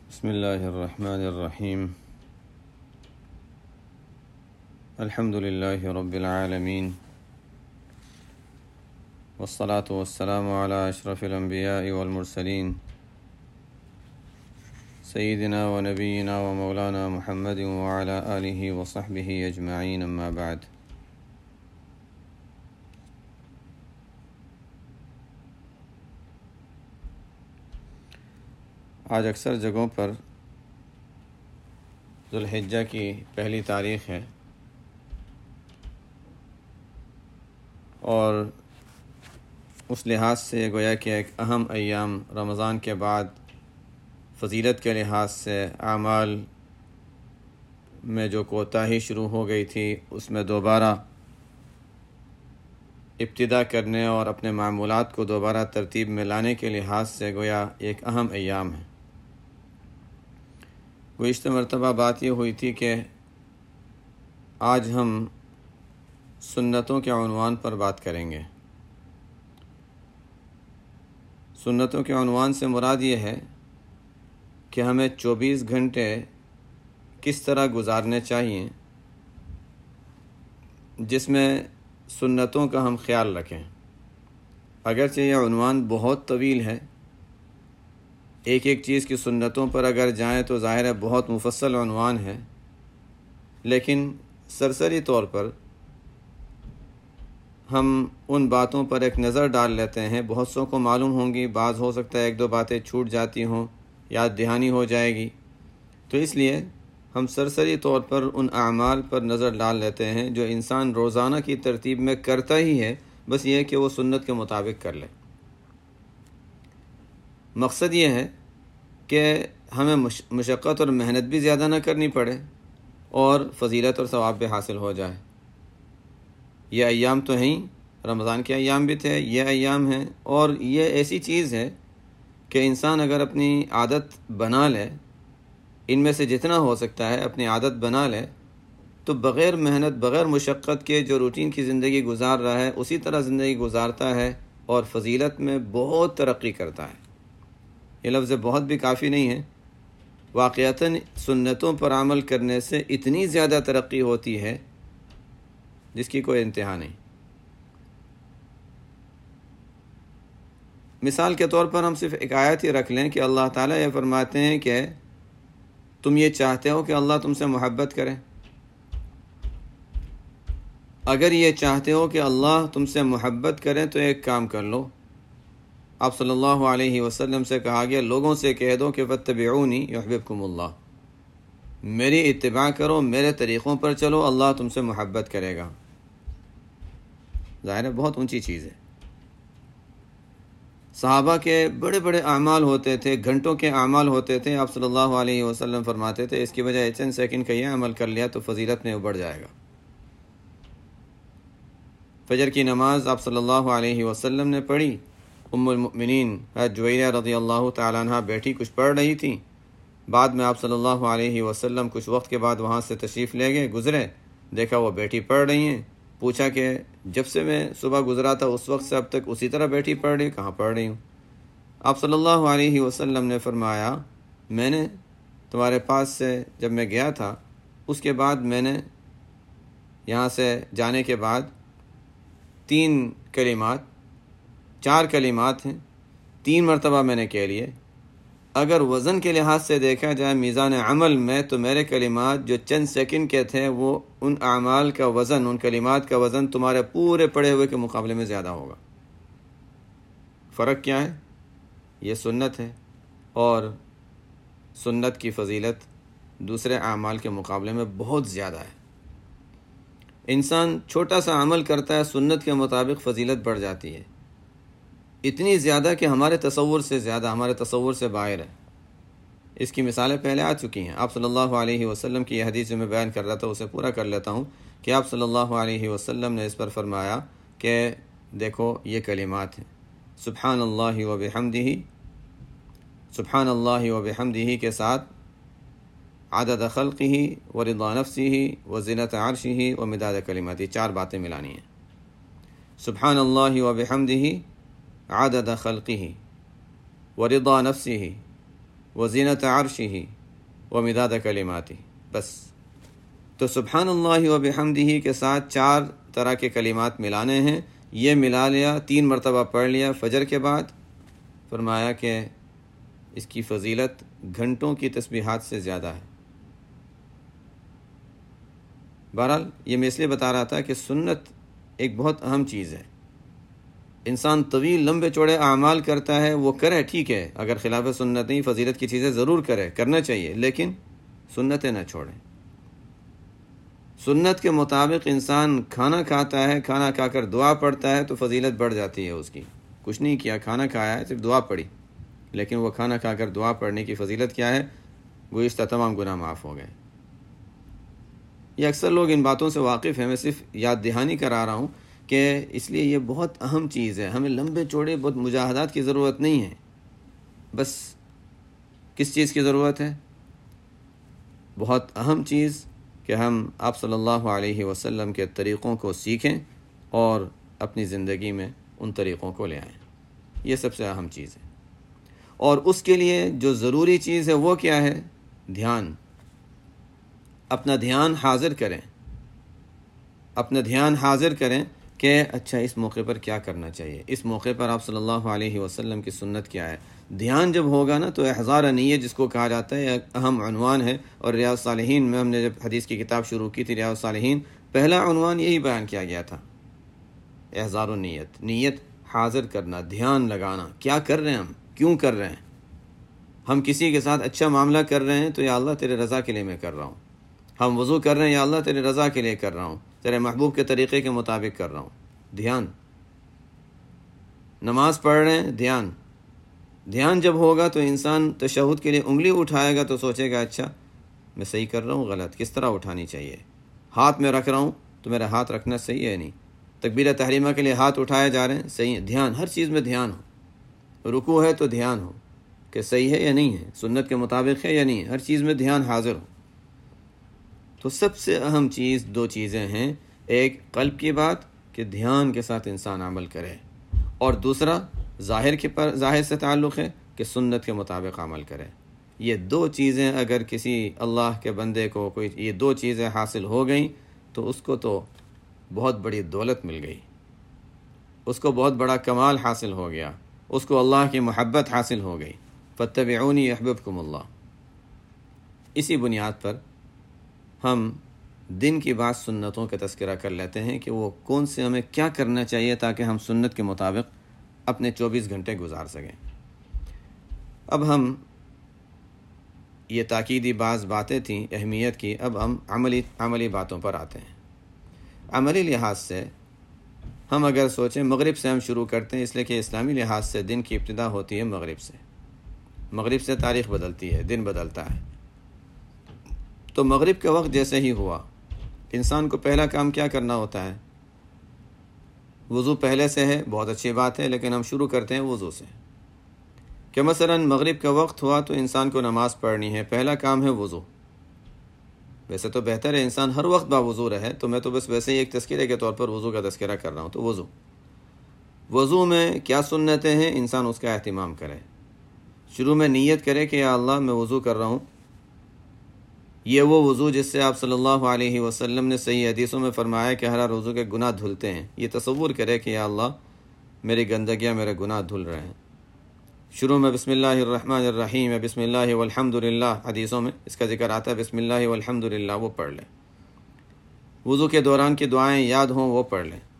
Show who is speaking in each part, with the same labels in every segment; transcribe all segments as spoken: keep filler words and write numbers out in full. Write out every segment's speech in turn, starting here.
Speaker 1: بسم اللہ الرحمن الرحیم الحمد للہ رب العالمین والصلاة والسلام علی اشرف الانبیاء والمرسلین سیدنا و نبینا و مولانا محمد وعلی آلہ وصحبہ اجمعین، اما بعد۔ آج اکثر جگہوں پر ذوالحجہ کی پہلی تاریخ ہے اور اس لحاظ سے گویا کہ ایک اہم ایام رمضان کے بعد فضیلت کے لحاظ سے اعمال میں جو کوتاہی شروع ہو گئی تھی اس میں دوبارہ ابتدا کرنے اور اپنے معمولات کو دوبارہ ترتیب میں لانے کے لحاظ سے گویا ایک اہم ایام ہے۔ گزشتہ مرتبہ بات یہ ہوئی تھی کہ آج ہم سنتوں کے عنوان پر بات کریں گے۔ سنتوں کے عنوان سے مراد یہ ہے کہ ہمیں چوبیس گھنٹے کس طرح گزارنے چاہیے جس میں سنتوں کا ہم خیال رکھیں۔ اگرچہ یہ عنوان بہت طویل ہے، ایک ایک چیز کی سنتوں پر اگر جائیں تو ظاہر ہے بہت مفصل عنوان ہے، لیکن سرسری طور پر ہم ان باتوں پر ایک نظر ڈال لیتے ہیں۔ بہت سو کو معلوم ہوں گی، بعض ہو سکتا ہے ایک دو باتیں چھوٹ جاتی ہوں، یاد دہانی ہو جائے گی، تو اس لیے ہم سرسری طور پر ان اعمال پر نظر ڈال لیتے ہیں جو انسان روزانہ کی ترتیب میں کرتا ہی ہے، بس یہ ہے کہ وہ سنت کے مطابق کر لے۔ مقصد یہ ہے کہ ہمیں مشقت اور محنت بھی زیادہ نہ کرنی پڑے اور فضیلت اور ثواب بھی حاصل ہو جائے۔ یہ ایام تو ہیں، رمضان کے ایام بھی تھے، یہ ایام ہیں، اور یہ ایسی چیز ہے کہ انسان اگر اپنی عادت بنا لے، ان میں سے جتنا ہو سکتا ہے اپنی عادت بنا لے، تو بغیر محنت بغیر مشقت کے جو روٹین کی زندگی گزار رہا ہے اسی طرح زندگی گزارتا ہے اور فضیلت میں بہت ترقی کرتا ہے۔ یہ لفظ بہت بھی کافی نہیں ہے، واقعتاً سنتوں پر عمل کرنے سے اتنی زیادہ ترقی ہوتی ہے جس کی کوئی انتہا نہیں۔ مثال کے طور پر ہم صرف ایک آیت ہی رکھ لیں کہ اللہ تعالیٰ یہ فرماتے ہیں کہ تم یہ چاہتے ہو کہ اللہ تم سے محبت کرے، اگر یہ چاہتے ہو کہ اللہ تم سے محبت کرے تو ایک کام کر لو۔ آپ صلی اللہ علیہ وسلم سے کہا گیا لوگوں سے کہہ دو کہ فاتبعونی یحببکم اللہ، میری اتباع کرو، میرے طریقوں پر چلو، اللہ تم سے محبت کرے گا۔ ظاہر ہے بہت اونچی چیز ہے۔ صحابہ کے بڑے بڑے اعمال ہوتے تھے، گھنٹوں کے اعمال ہوتے تھے، آپ صلی اللہ علیہ وسلم فرماتے تھے اس کی بجائے چند سیکنڈ کا یہ عمل کر لیا تو فضیلت میں بڑھ جائے گا۔ فجر کی نماز آپ صلی اللہ علیہ وسلم نے پڑھی، ام المؤمنین جویریہ رضی اللہ تعالیٰ عنہ بیٹھی کچھ پڑھ رہی تھیں، بعد میں آپ صلی اللہ علیہ وسلم کچھ وقت کے بعد وہاں سے تشریف لے گئے، گزرے، دیکھا وہ بیٹھی پڑھ رہی ہیں، پوچھا کہ جب سے میں صبح گزرا تھا اس وقت سے اب تک اسی طرح بیٹھی پڑھ رہی، کہاں پڑھ رہی ہوں؟ آپ صلی اللہ علیہ وسلم نے فرمایا میں نے تمہارے پاس سے جب میں گیا تھا اس کے بعد میں نے یہاں سے جانے کے بعد تین کلمات چار کلمات ہیں، تین مرتبہ میں نے کہہ لیے، اگر وزن کے لحاظ سے دیکھا جائے میزان عمل میں تو میرے کلمات جو چند سیکنڈ کے تھے وہ ان اعمال کا وزن، ان کلمات کا وزن تمہارے پورے پڑھے ہوئے کے مقابلے میں زیادہ ہوگا۔ فرق کیا ہے؟ یہ سنت ہے، اور سنت کی فضیلت دوسرے اعمال کے مقابلے میں بہت زیادہ ہے۔ انسان چھوٹا سا عمل کرتا ہے، سنت کے مطابق فضیلت بڑھ جاتی ہے، اتنی زیادہ کہ ہمارے تصور سے زیادہ، ہمارے تصور سے باہر ہے۔ اس کی مثالیں پہلے آ چکی ہیں۔ آپ صلی اللہ علیہ وسلم کی یہ حدیث جو میں بیان کر رہا تھا اسے پورا کر لیتا ہوں کہ آپ صلی اللہ علیہ وسلم نے اس پر فرمایا کہ دیکھو یہ کلمات ہیں، سبحان اللہ و بحمدہ، سبحان اللہ و بحمدہ کے ساتھ عدد خلقہ و رضا نفسہ و زنت عرشہ و مداد کلماتہ، چار باتیں ملانی ہیں۔ سبحان اللہ و بحمدہ عدد خلقہ ورضا نفسه وزینت عرشہ ومداد کلماتہ، بس۔ تو سبحان اللہ و بحمدہ کے ساتھ چار طرح کے کلمات ملانے ہیں، یہ ملا لیا، تین مرتبہ پڑھ لیا فجر کے بعد، فرمایا کہ اس کی فضیلت گھنٹوں کی تسبیحات سے زیادہ ہے۔ بہرحال یہ میں اس لیے بتا رہا تھا کہ سنت ایک بہت اہم چیز ہے۔ انسان طویل لمبے چوڑے اعمال کرتا ہے، وہ کرے ٹھیک ہے، اگر خلاف سنت نہیں، فضیلت کی چیزیں ضرور کرے، کرنا چاہیے، لیکن سنتیں نہ چھوڑیں۔ سنت کے مطابق انسان کھانا کھاتا ہے، کھانا کھا کر دعا پڑھتا ہے تو فضیلت بڑھ جاتی ہے اس کی۔ کچھ نہیں کیا، کھانا کھایا ہے، صرف دعا پڑھی، لیکن وہ کھانا کھا کر دعا پڑھنے کی فضیلت کیا ہے؟ گزشتہ تمام گناہ معاف ہو گئے۔ یہ اکثر لوگ ان باتوں سے واقف ہیں، میں صرف یاد دہانی کرا رہا ہوں کہ اس لیے یہ بہت اہم چیز ہے۔ ہمیں لمبے چوڑے بہت مجاہدات کی ضرورت نہیں ہے، بس کس چیز کی ضرورت ہے؟ بہت اہم چیز کہ ہم آپ صلی اللہ علیہ وسلم کے طریقوں کو سیکھیں اور اپنی زندگی میں ان طریقوں کو لے آئیں، یہ سب سے اہم چیز ہے۔ اور اس کے لیے جو ضروری چیز ہے وہ کیا ہے؟ دھیان۔ اپنا دھیان حاضر کریں، اپنا دھیان حاضر کریں کہ اچھا اس موقع پر کیا کرنا چاہیے، اس موقع پر آپ صلی اللہ علیہ وسلم کی سنت کیا ہے۔ دھیان جب ہوگا نا تو احضار نیت جس کو کہا جاتا ہے ایک اہم عنوان ہے، اور ریاض الصالحین میں ہم نے جب حدیث کی کتاب شروع کی تھی ریاض الصالحین، پہلا عنوان یہی بیان کیا گیا تھا، احضار النیت، نیت حاضر کرنا، دھیان لگانا، کیا کر رہے ہیں ہم، کیوں کر رہے ہیں۔ ہم کسی کے ساتھ اچھا معاملہ کر رہے ہیں تو یا اللہ تیرے رضا کے لیے میں کر رہا ہوں۔ ہم وضو کر رہے ہیں، یا اللہ تیرے رضا کے لیے کر رہا ہوں، تیرے محبوب کے طریقے کے مطابق کر رہا ہوں۔ دھیان۔ نماز پڑھ رہے ہیں، دھیان۔ دھیان جب ہوگا تو انسان تشہد کے لیے انگلی اٹھائے گا تو سوچے گا اچھا میں صحیح کر رہا ہوں، غلط، کس طرح اٹھانی چاہیے۔ ہاتھ میں رکھ رہا ہوں تو میرا ہاتھ رکھنا صحیح ہے نہیں، تکبیرہ تحریمہ کے لیے ہاتھ اٹھائے جا رہے ہیں، صحیح ہے۔ دھیان، ہر چیز میں دھیان ہو۔ رکوع ہے تو دھیان ہو کہ صحیح ہے یا نہیں ہے، سنت کے مطابق ہے یا نہیں ہے، ہر چیز میں دھیان حاضر ہو۔ تو سب سے اہم چیز دو چیزیں ہیں، ایک قلب کی بات کہ دھیان کے ساتھ انسان عمل کرے، اور دوسرا ظاہر کے پر ظاہر سے تعلق ہے کہ سنت کے مطابق عمل کرے۔ یہ دو چیزیں اگر کسی اللہ کے بندے کو کوئی یہ دو چیزیں حاصل ہو گئیں تو اس کو تو بہت بڑی دولت مل گئی، اس کو بہت بڑا کمال حاصل ہو گیا، اس کو اللہ کی محبت حاصل ہو گئی۔ فاتبعونی یحببکم اللہ۔ اسی بنیاد پر ہم دن کی بعض سنتوں کا تذکرہ کر لیتے ہیں کہ وہ کون سے ہمیں کیا کرنا چاہیے تاکہ ہم سنت کے مطابق اپنے چوبیس گھنٹے گزار سکیں۔ اب ہم یہ تاکیدی بعض باتیں تھیں اہمیت کی، اب ہم عملی عملی باتوں پر آتے ہیں۔ عملی لحاظ سے ہم اگر سوچیں، مغرب سے ہم شروع کرتے ہیں، اس لیے کہ اسلامی لحاظ سے دن کی ابتدا ہوتی ہے مغرب سے، مغرب سے تاریخ بدلتی ہے، دن بدلتا ہے۔ تو مغرب کا وقت جیسے ہی ہوا، انسان کو پہلا کام کیا کرنا ہوتا ہے؟ وضو پہلے سے ہے، بہت اچھی بات ہے، لیکن ہم شروع کرتے ہیں وضو سے کہ مثلا مغرب کا وقت ہوا تو انسان کو نماز پڑھنی ہے، پہلا کام ہے وضو۔ ویسے تو بہتر ہے انسان ہر وقت باوضو رہے، تو میں تو بس ویسے ہی ایک تذکرے کے طور پر وضو کا تذکرہ کر رہا ہوں۔ تو وضو وضو میں کیا سنتیں ہیں، انسان اس کا اہتمام کرے۔ شروع میں نیت کرے کہ یا اللہ میں وضو کر رہا ہوں، یہ وہ وضو جس سے آپ صلی اللہ علیہ وسلم نے صحیح حدیثوں میں فرمایا کہ ہر وضو کے گناہ دھلتے ہیں۔ یہ تصور کرے کہ یا اللہ میری گندگیاں، میرے گناہ دھل رہے ہیں۔ شروع میں بسم اللہ الرحمن الرحیم، بسم اللہ والحمد للہ، حدیثوں میں اس کا ذکر آتا ہے، بسم اللہ والحمد للہ، وہ پڑھ لیں۔ وضو کے دوران کی دعائیں یاد ہوں وہ پڑھ لیں،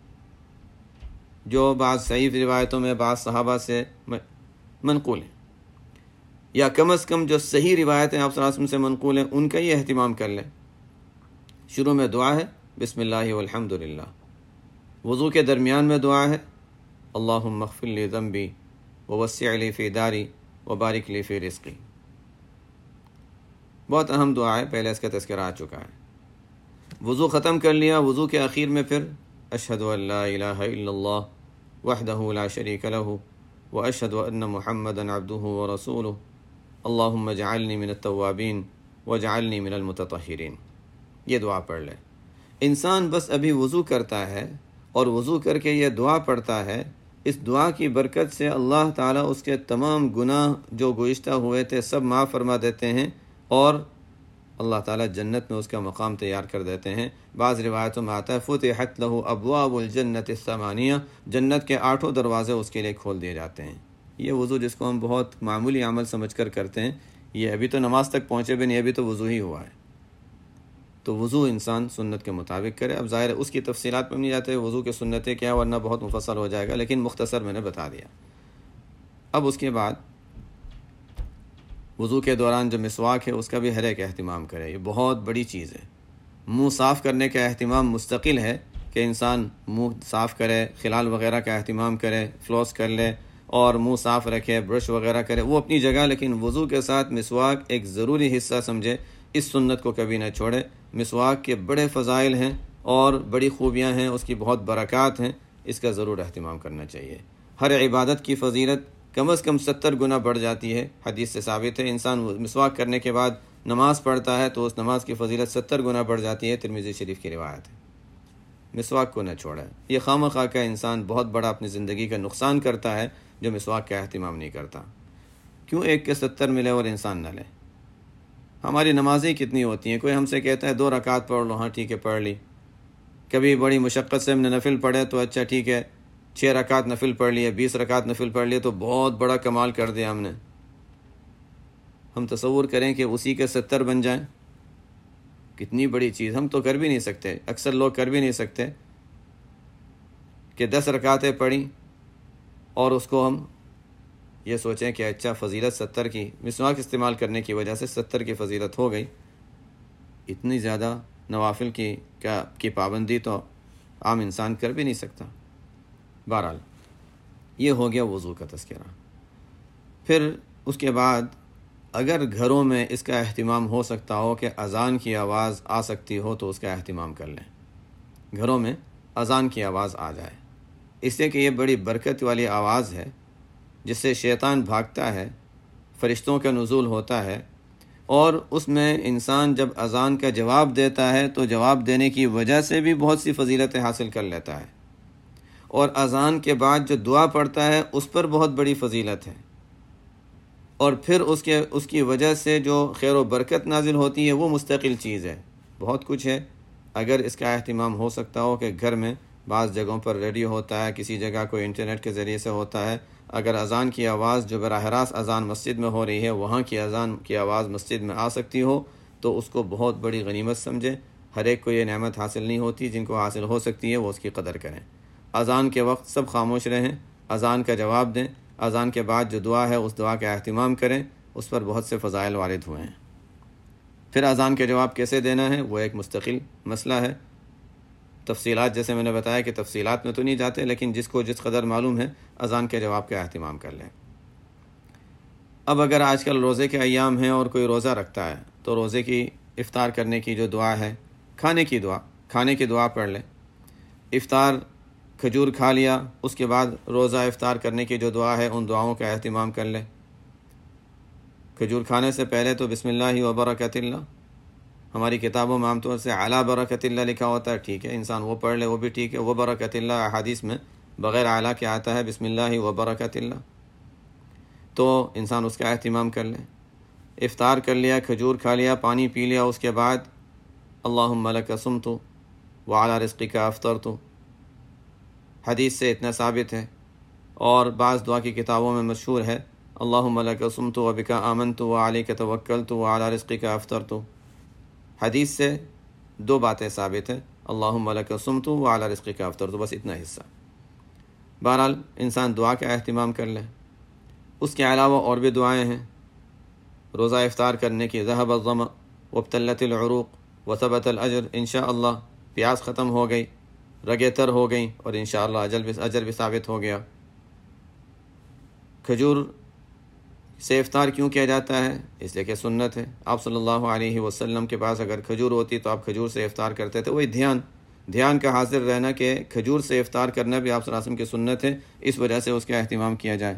Speaker 1: جو بعض صحیح روایتوں میں بعض صحابہ سے منقول ہیں، یا کم از کم جو صحیح روایتیں آپ صلی اللہ علیہ وسلم سے منقول ہیں ان کا یہ اہتمام کر لیں۔ شروع میں دعا ہے بسم اللہ والحمد للہ، وضو کے درمیان میں دعا ہے اللہم اغفر لی ذنبی ووسع لی فی داری وبارک لی فی رزقی۔ بہت اہم دعا ہے، پہلے اس کا تذکرہ آ چکا ہے۔ وضو ختم کر لیا، وضو کے آخر میں پھر اشہد ان لا الہ الا اللہ وحدہ لا شریک لہ واشہد ان محمدا عبدہ ورسولہ اللہم اجعلنی من التوابین واجعلنی من المتطہرین۔ یہ دعا پڑھ لے۔ انسان بس ابھی وضو کرتا ہے اور وضو کر کے یہ دعا پڑھتا ہے اس دعا کی برکت سے اللہ تعالیٰ اس کے تمام گناہ جو گزشتہ ہوئے تھے سب معاف فرما دیتے ہیں، اور اللہ تعالیٰ جنت میں اس کا مقام تیار کر دیتے ہیں۔ بعض روایتوں میں آتا ہے فتحت لہ ابواب الجنت الثمانیہ، جنت کے آٹھوں دروازے اس کے لیے کھول دیے جاتے ہیں۔ یہ وضو جس کو ہم بہت معمولی عمل سمجھ کر کرتے ہیں، یہ ابھی تو نماز تک پہنچے بھی نہیں، ابھی تو وضو ہی ہوا ہے۔ تو وضو انسان سنت کے مطابق کرے۔ اب ظاہر ہے اس کی تفصیلات میں نہیں جاتے وضو کے سنتیں کیا، ورنہ بہت مفصل ہو جائے گا، لیکن مختصر میں نے بتا دیا۔ اب اس کے بعد وضو کے دوران جو مسواک ہے اس کا بھی ہر ایک اہتمام کرے، یہ بہت بڑی چیز ہے۔ منہ صاف کرنے کا اہتمام مستقل ہے کہ انسان منہ صاف کرے، خلال وغیرہ کا اہتمام کرے، فلوس کر لے اور منہ صاف رکھے، برش وغیرہ کرے، وہ اپنی جگہ، لیکن وضو کے ساتھ مسواک ایک ضروری حصہ سمجھے، اس سنت کو کبھی نہ چھوڑے۔ مسواک کے بڑے فضائل ہیں اور بڑی خوبیاں ہیں، اس کی بہت برکات ہیں، اس کا ضرور اہتمام کرنا چاہیے۔ ہر عبادت کی فضیلت کم از کم ستر گنا بڑھ جاتی ہے، حدیث سے ثابت ہے۔ انسان مسواک کرنے کے بعد نماز پڑھتا ہے تو اس نماز کی فضیلت ستر گنا بڑھ جاتی ہے، ترمذی شریف کی روایت ہے۔ مسواک کو نہ چھوڑے، یہ خواہ مخواہ کا انسان بہت بڑا اپنی زندگی کا نقصان کرتا ہے جو مسواک کا اہتمام نہیں کرتا۔ کیوں ایک کے ستر ملے اور انسان نہ لے؟ ہماری نمازیں کتنی ہوتی ہیں، کوئی ہم سے کہتا ہے دو رکعت پڑھ لو، ہاں ٹھیک ہے پڑھ لی۔ کبھی بڑی مشقت سے ہم نے نفل پڑھے تو اچھا ٹھیک ہے چھ رکعت نفل پڑھ لیے، بیس رکعت نفل پڑھ لیے تو بہت بڑا کمال کر دیا ہم نے۔ ہم تصور کریں کہ اسی کے ستر بن جائیں، کتنی بڑی چیز۔ ہم تو کر بھی نہیں سکتے، اکثر لوگ کر بھی نہیں سکتے کہ دس رکعتیں پڑھیں اور اس کو ہم یہ سوچیں کہ اچھا فضیلت ستر کی، مسواک استعمال کرنے کی وجہ سے ستر کی فضیلت ہو گئی۔ اتنی زیادہ نوافل کی کا کی پابندی تو عام انسان کر بھی نہیں سکتا۔ بہرحال یہ ہو گیا وضو کا تذکرہ۔ پھر اس کے بعد اگر گھروں میں اس کا اہتمام ہو سکتا ہو کہ اذان کی آواز آ سکتی ہو تو اس کا اہتمام کر لیں، گھروں میں اذان کی آواز آ جائے، اس لیے کہ یہ بڑی برکت والی آواز ہے جس سے شیطان بھاگتا ہے، فرشتوں کا نزول ہوتا ہے، اور اس میں انسان جب اذان کا جواب دیتا ہے تو جواب دینے کی وجہ سے بھی بہت سی فضیلتیں حاصل کر لیتا ہے، اور اذان کے بعد جو دعا پڑھتا ہے اس پر بہت بڑی فضیلت ہے، اور پھر اس کے اس کی وجہ سے جو خیر و برکت نازل ہوتی ہے وہ مستقل چیز ہے۔ بہت کچھ ہے اگر اس کا اہتمام ہو سکتا ہو کہ گھر میں بعض جگہوں پر ریڈیو ہوتا ہے، کسی جگہ کوئی انٹرنیٹ کے ذریعے سے ہوتا ہے، اگر اذان کی آواز جو براہ راست اذان مسجد میں ہو رہی ہے وہاں کی اذان کی آواز مسجد میں آ سکتی ہو تو اس کو بہت بڑی غنیمت سمجھے۔ ہر ایک کو یہ نعمت حاصل نہیں ہوتی، جن کو حاصل ہو سکتی ہے وہ اس کی قدر کریں۔ اذان کے وقت سب خاموش رہیں، اذان کا جواب دیں، اذان کے بعد جو دعا ہے اس دعا کا اہتمام کریں، اس پر بہت سے فضائل وارد ہوئے ہیں۔ پھر اذان کے جواب کیسے دینا ہے وہ ایک مستقل مسئلہ ہے، تفصیلات جیسے میں نے بتایا کہ تفصیلات میں تو نہیں جاتے، لیکن جس کو جس قدر معلوم ہے اذان کے جواب کا اہتمام کر لیں۔ اب اگر آج کل روزے کے ایام ہیں اور کوئی روزہ رکھتا ہے تو روزے کی افطار کرنے کی جو دعا ہے، کھانے کی دعا، کھانے کی دعا پڑھ لیں۔ افطار کھجور کھا لیا، اس کے بعد روزہ افطار کرنے کی جو دعا ہے ان دعاؤں کا اہتمام کر لیں۔ کھجور کھانے سے پہلے تو بسم اللہ و برکت اللہ، ہماری کتابوں میں عام طور سے اعلیٰ برکت اللہ لکھا ہوتا ہے، ٹھیک ہے انسان وہ پڑھ لے وہ بھی ٹھیک ہے، وہ برکت اللہ احادیث میں بغیر اعلیٰ کے آتا ہے بسم اللہ و برکت اللہ، تو انسان اس کا اہتمام کر لے۔ افطار کر لیا، کھجور کھا لیا، پانی پی لیا، اس کے بعد اللہم لک صمت وعلی رزقک افطرت، حدیث سے اتنا ثابت ہے، اور بعض دعا کی کتابوں میں مشہور ہے اللہم لک صمت وبک آمنت وعلیک توکلت وعلی رزقک افطرت۔ حدیث سے دو باتیں ثابت ہیں، اللہم لک صمت وعلی رزقک افطرت، بس اتنا حصہ۔ بہرحال انسان دعا کا اہتمام کر لے۔ اس کے علاوہ اور بھی دعائیں ہیں روزہ افطار کرنے کی، ذہب الظمأ وابتلت العروق وثبت الاجر، انشاءاللہ پیاس ختم ہو گئی، رگیں تر ہو گئیں، اور انشاءاللہ اجر بھی اجر بھی ثابت ہو گیا۔ کھجور سے افطار کیوں کیا جاتا ہے؟ اس لیے کہ سنت ہے۔ آپ صلی اللہ علیہ وسلم کے پاس اگر کھجور ہوتی تو آپ کھجور سے افطار کرتے تھے۔ وہی دھیان دھیان کا حاضر رہنا کہ کھجور سے افطار کرنا بھی آپ صلی اللہ علیہ وسلم کی سنت ہے، اس وجہ سے اس کا اہتمام کیا جائے۔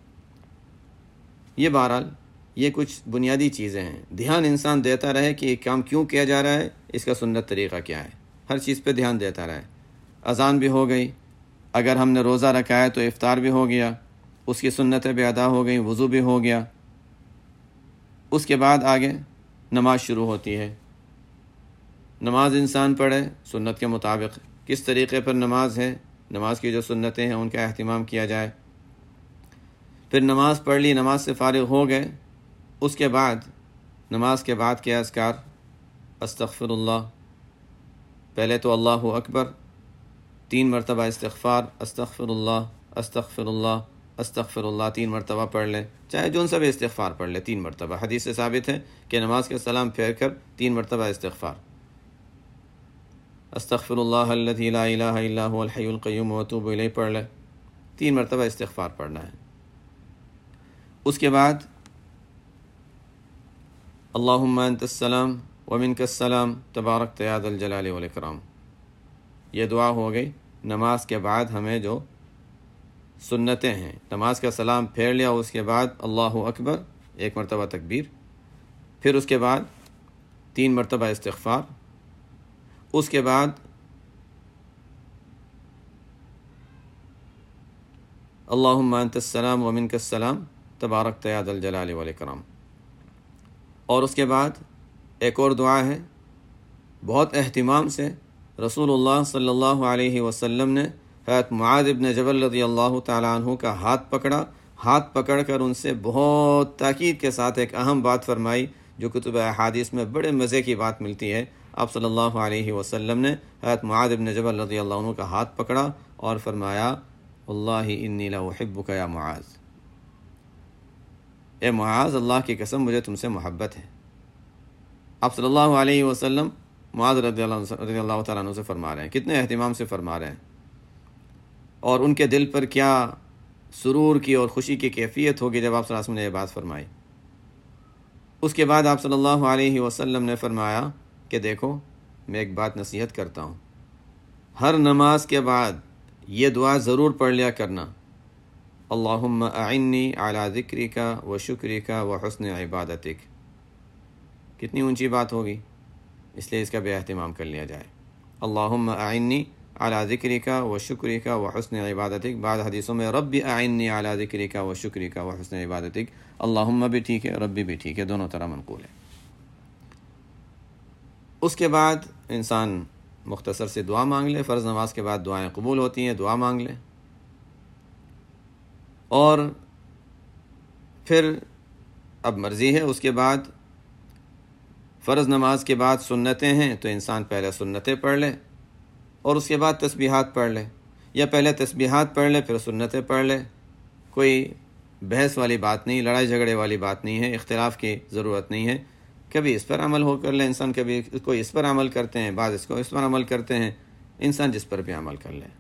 Speaker 1: یہ بہرحال یہ کچھ بنیادی چیزیں ہیں، دھیان انسان دیتا رہے کہ یہ کام کیوں کیا جا رہا ہے، اس کا سنت طریقہ کیا ہے، ہر چیز پہ دھیان دیتا رہے۔ اذان بھی ہو گئی، اگر ہم نے روزہ رکھا ہے تو افطار بھی ہو گیا، اس کی سنتیں بھی ادا ہو گئیں، وضو بھی ہو گیا۔ اس کے بعد آگے نماز شروع ہوتی ہے۔ نماز انسان پڑھے سنت کے مطابق، کس طریقے پر نماز ہے، نماز کی جو سنتیں ہیں ان کا اہتمام کیا جائے۔ پھر نماز پڑھ لی، نماز سے فارغ ہو گئے، اس کے بعد نماز کے بعد کیا اذکار؟ استغفر اللہ، پہلے تو اللہ اکبر، تین مرتبہ استغفار، استغفر اللہ استغفر اللہ استغفر اللہ تین مرتبہ پڑھ لیں، چاہے جون سا بھی استغفار پڑھ لیں تین مرتبہ۔ حدیث سے ثابت ہے کہ نماز کے سلام پھیر کر تین مرتبہ استغفار، استغفر اللہ الذی لا الہ الا هو الحی القیوم واتوب الیہ پڑھ لیں، تین مرتبہ استغفار پڑھنا ہے۔ اس کے بعد اللہم انت السلام ومنک السلام تبارکت یا ذا الجلال والاکرام، یہ دعا ہو گئی۔ نماز کے بعد ہمیں جو سنتیں ہیں، نماز کا سلام پھیر لیا، اس کے بعد اللہ اکبر ایک مرتبہ تکبیر، پھر اس کے بعد تین مرتبہ استغفار، اس کے بعد اللہم انت السلام ومنک السلام تبارکت یا ذا الجلال والاکرام، اور اس کے بعد ایک اور دعا ہے بہت اہتمام سے رسول اللہ صلی اللہ علیہ وسلم نے حضرت معاذ بن جبل رضی اللہ تعالیٰ عنہ کا ہاتھ پکڑا، ہاتھ پکڑ کر ان سے بہت تاکید کے ساتھ ایک اہم بات فرمائی جو کتب احادیث میں بڑے مزے کی بات ملتی ہے۔ آپ صلی اللہ علیہ وسلم نے حضرت معاذ بن جبل رضی اللہ عنہ کا ہاتھ پکڑا اور فرمایا واللہ انی لاحبک یا معاذ، اے معاذ اللہ کی قسم مجھے تم سے محبت ہے۔ آپ صلی اللہ علیہ وسلم معاذ رضی اللہ رضی اللہ تعالیٰ عنہ سے فرما رہے ہیں، کتنے اہتمام سے فرما رہے ہیں، اور ان کے دل پر کیا سرور کی اور خوشی کی کیفیت ہوگی جب آپ صلی اللہ علیہ وسلم نے یہ بات فرمائی۔ اس کے بعد آپ صلی اللہ علیہ وسلم نے فرمایا کہ دیکھو میں ایک بات نصیحت کرتا ہوں، ہر نماز کے بعد یہ دعا ضرور پڑھ لیا کرنا، اللہم اعنی علی ذکرک و شکرک و حسن عبادتک۔ کتنی اونچی بات ہوگی، اس لیے اس کا بھی اہتمام کر لیا جائے۔ اللہم اعنی علی ذکرک و شکرک و حسن عبادتک، بعض حدیثوں میں رب اعنی علی ذکرک و شکرک و حسن عبادتک، اللہم بھی ٹھیک ہے، ربی بھی ٹھیک ہے، دونوں طرح منقول ہے۔ اس کے بعد انسان مختصر سے دعا مانگ لے، فرض نماز کے بعد دعائیں قبول ہوتی ہیں، دعا مانگ لے، اور پھر اب مرضی ہے اس کے بعد فرض نماز کے بعد سنتیں ہیں تو انسان پہلے سنتیں پڑھ لے اور اس کے بعد تسبیحات پڑھ لے، یا پہلے تسبیحات پڑھ لے پھر سنتیں پڑھ لے، کوئی بحث والی بات نہیں، لڑائی جھگڑے والی بات نہیں ہے، اختلاف کی ضرورت نہیں ہے۔ کبھی اس پر عمل ہو کر لے انسان، کبھی کوئی اس پر عمل کرتے ہیں، بعض اس کو اس پر عمل کرتے ہیں، انسان جس پر بھی عمل کر لے۔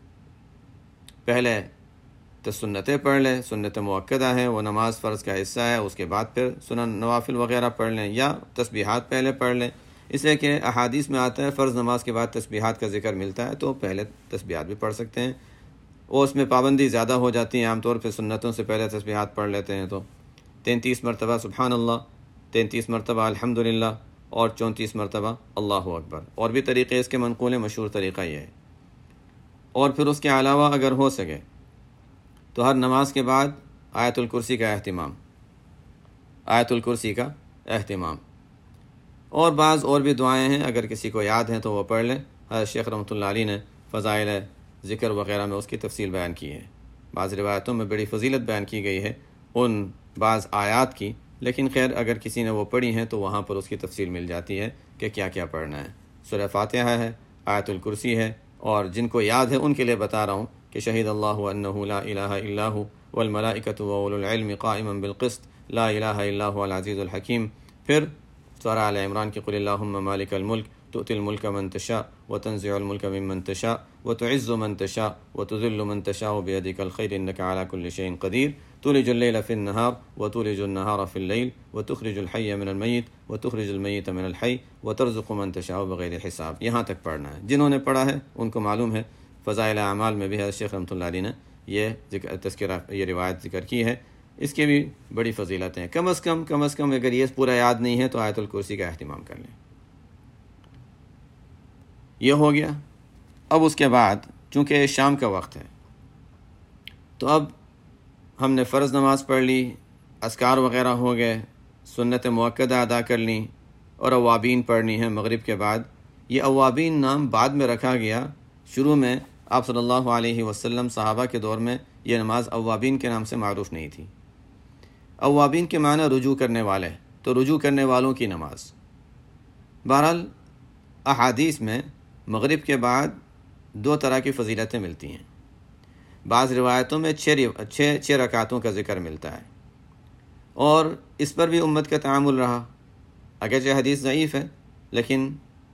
Speaker 1: پہلے تو سنتیں پڑھ لیں، سنت مؤکدہ ہیں، وہ نماز فرض کا حصہ ہے، اس کے بعد پھر سنن نوافل وغیرہ پڑھ لیں، یا تسبیحات پہلے پڑھ لیں، اس لیے کہ احادیث میں آتا ہے فرض نماز کے بعد تسبیحات کا ذکر ملتا ہے تو پہلے تسبیحات بھی پڑھ سکتے ہیں، اور اس میں پابندی زیادہ ہو جاتی ہے، عام طور پہ سنتوں سے پہلے تسبیحات پڑھ لیتے ہیں تو تینتیس مرتبہ سبحان اللہ، تینتیس مرتبہ الحمدللہ، اور چونتیس مرتبہ اللہ اکبر، اور بھی طریقے اس کے منقول ہیں، مشہور طریقہ یہ ہے۔ اور پھر اس کے علاوہ اگر ہو سکے تو ہر نماز کے بعد آیت الکرسی کا اہتمام، آیت الکرسی کا اہتمام، اور بعض اور بھی دعائیں ہیں، اگر کسی کو یاد ہیں تو وہ پڑھ لیں۔ حضرت شیخ رحمۃ اللہ علیہ نے فضائل ذکر وغیرہ میں اس کی تفصیل بیان کی ہے، بعض روایتوں میں بڑی فضیلت بیان کی گئی ہے ان بعض آیات کی، لیکن خیر اگر کسی نے وہ پڑھی ہیں تو وہاں پر اس کی تفصیل مل جاتی ہے کہ کیا کیا پڑھنا ہے۔ سورہ فاتحہ ہے، آیت الکرسی ہے، اور جن کو یاد ہے ان کے لیے بتا رہا ہوں کہ شہید اللہ انہ لا الہ الا هو والملائکۃ واولو العلم قائما بالقسط لا الہ الا هو العزیز الحکیم۔ پھر سورہ آل عمران کی قل اللہم مالک الملک تؤتی الملک من تشاء وتنزع الملک ممن تشاء وتعز من تشاء وتذل من تشاء بيدك الخير انك على كل شيء قدیر، تولج الليل في النهار وتولج النهار في الليل وتخرج الحي من الميت وتخرج الميت من الحي وترزق من تشاء بغیر حساب۔ یہاں تک پڑھنا ہے، جنہوں نے پڑھا ہے ان کو معلوم ہے۔ فضائل اعمال میں بھی حضرت شیخ رحمۃ اللہ علیہ نے یہ ذکر تذکرہ یہ روایت ذکر کی ہے، اس کے بھی بڑی فضیلتیں ہیں۔ کم از کم کم از کم اگر یہ پورا یاد نہیں ہے تو آیت الکرسی کا اہتمام کر لیں۔ یہ ہو گیا۔ اب اس کے بعد چونکہ شام کا وقت ہے تو اب ہم نے فرض نماز پڑھ لی، اذکار وغیرہ ہو گئے، سنت مؤکدہ ادا کر لیں اور اوابین پڑھنی ہے مغرب کے بعد۔ یہ اوابین نام بعد میں رکھا گیا، شروع میں آپ صلی اللہ علیہ وسلم صحابہ کے دور میں یہ نماز اوابین کے نام سے معروف نہیں تھی۔ اوابین کے معنی رجوع کرنے والے، تو رجوع کرنے والوں کی نماز۔ بہرحال احادیث میں مغرب کے بعد دو طرح کی فضیلتیں ملتی ہیں۔ بعض روایتوں میں چھ چھ چھ رکعتوں کا ذکر ملتا ہے، اور اس پر بھی امت کا تعامل رہا، اگرچہ حدیث ضعیف ہے لیکن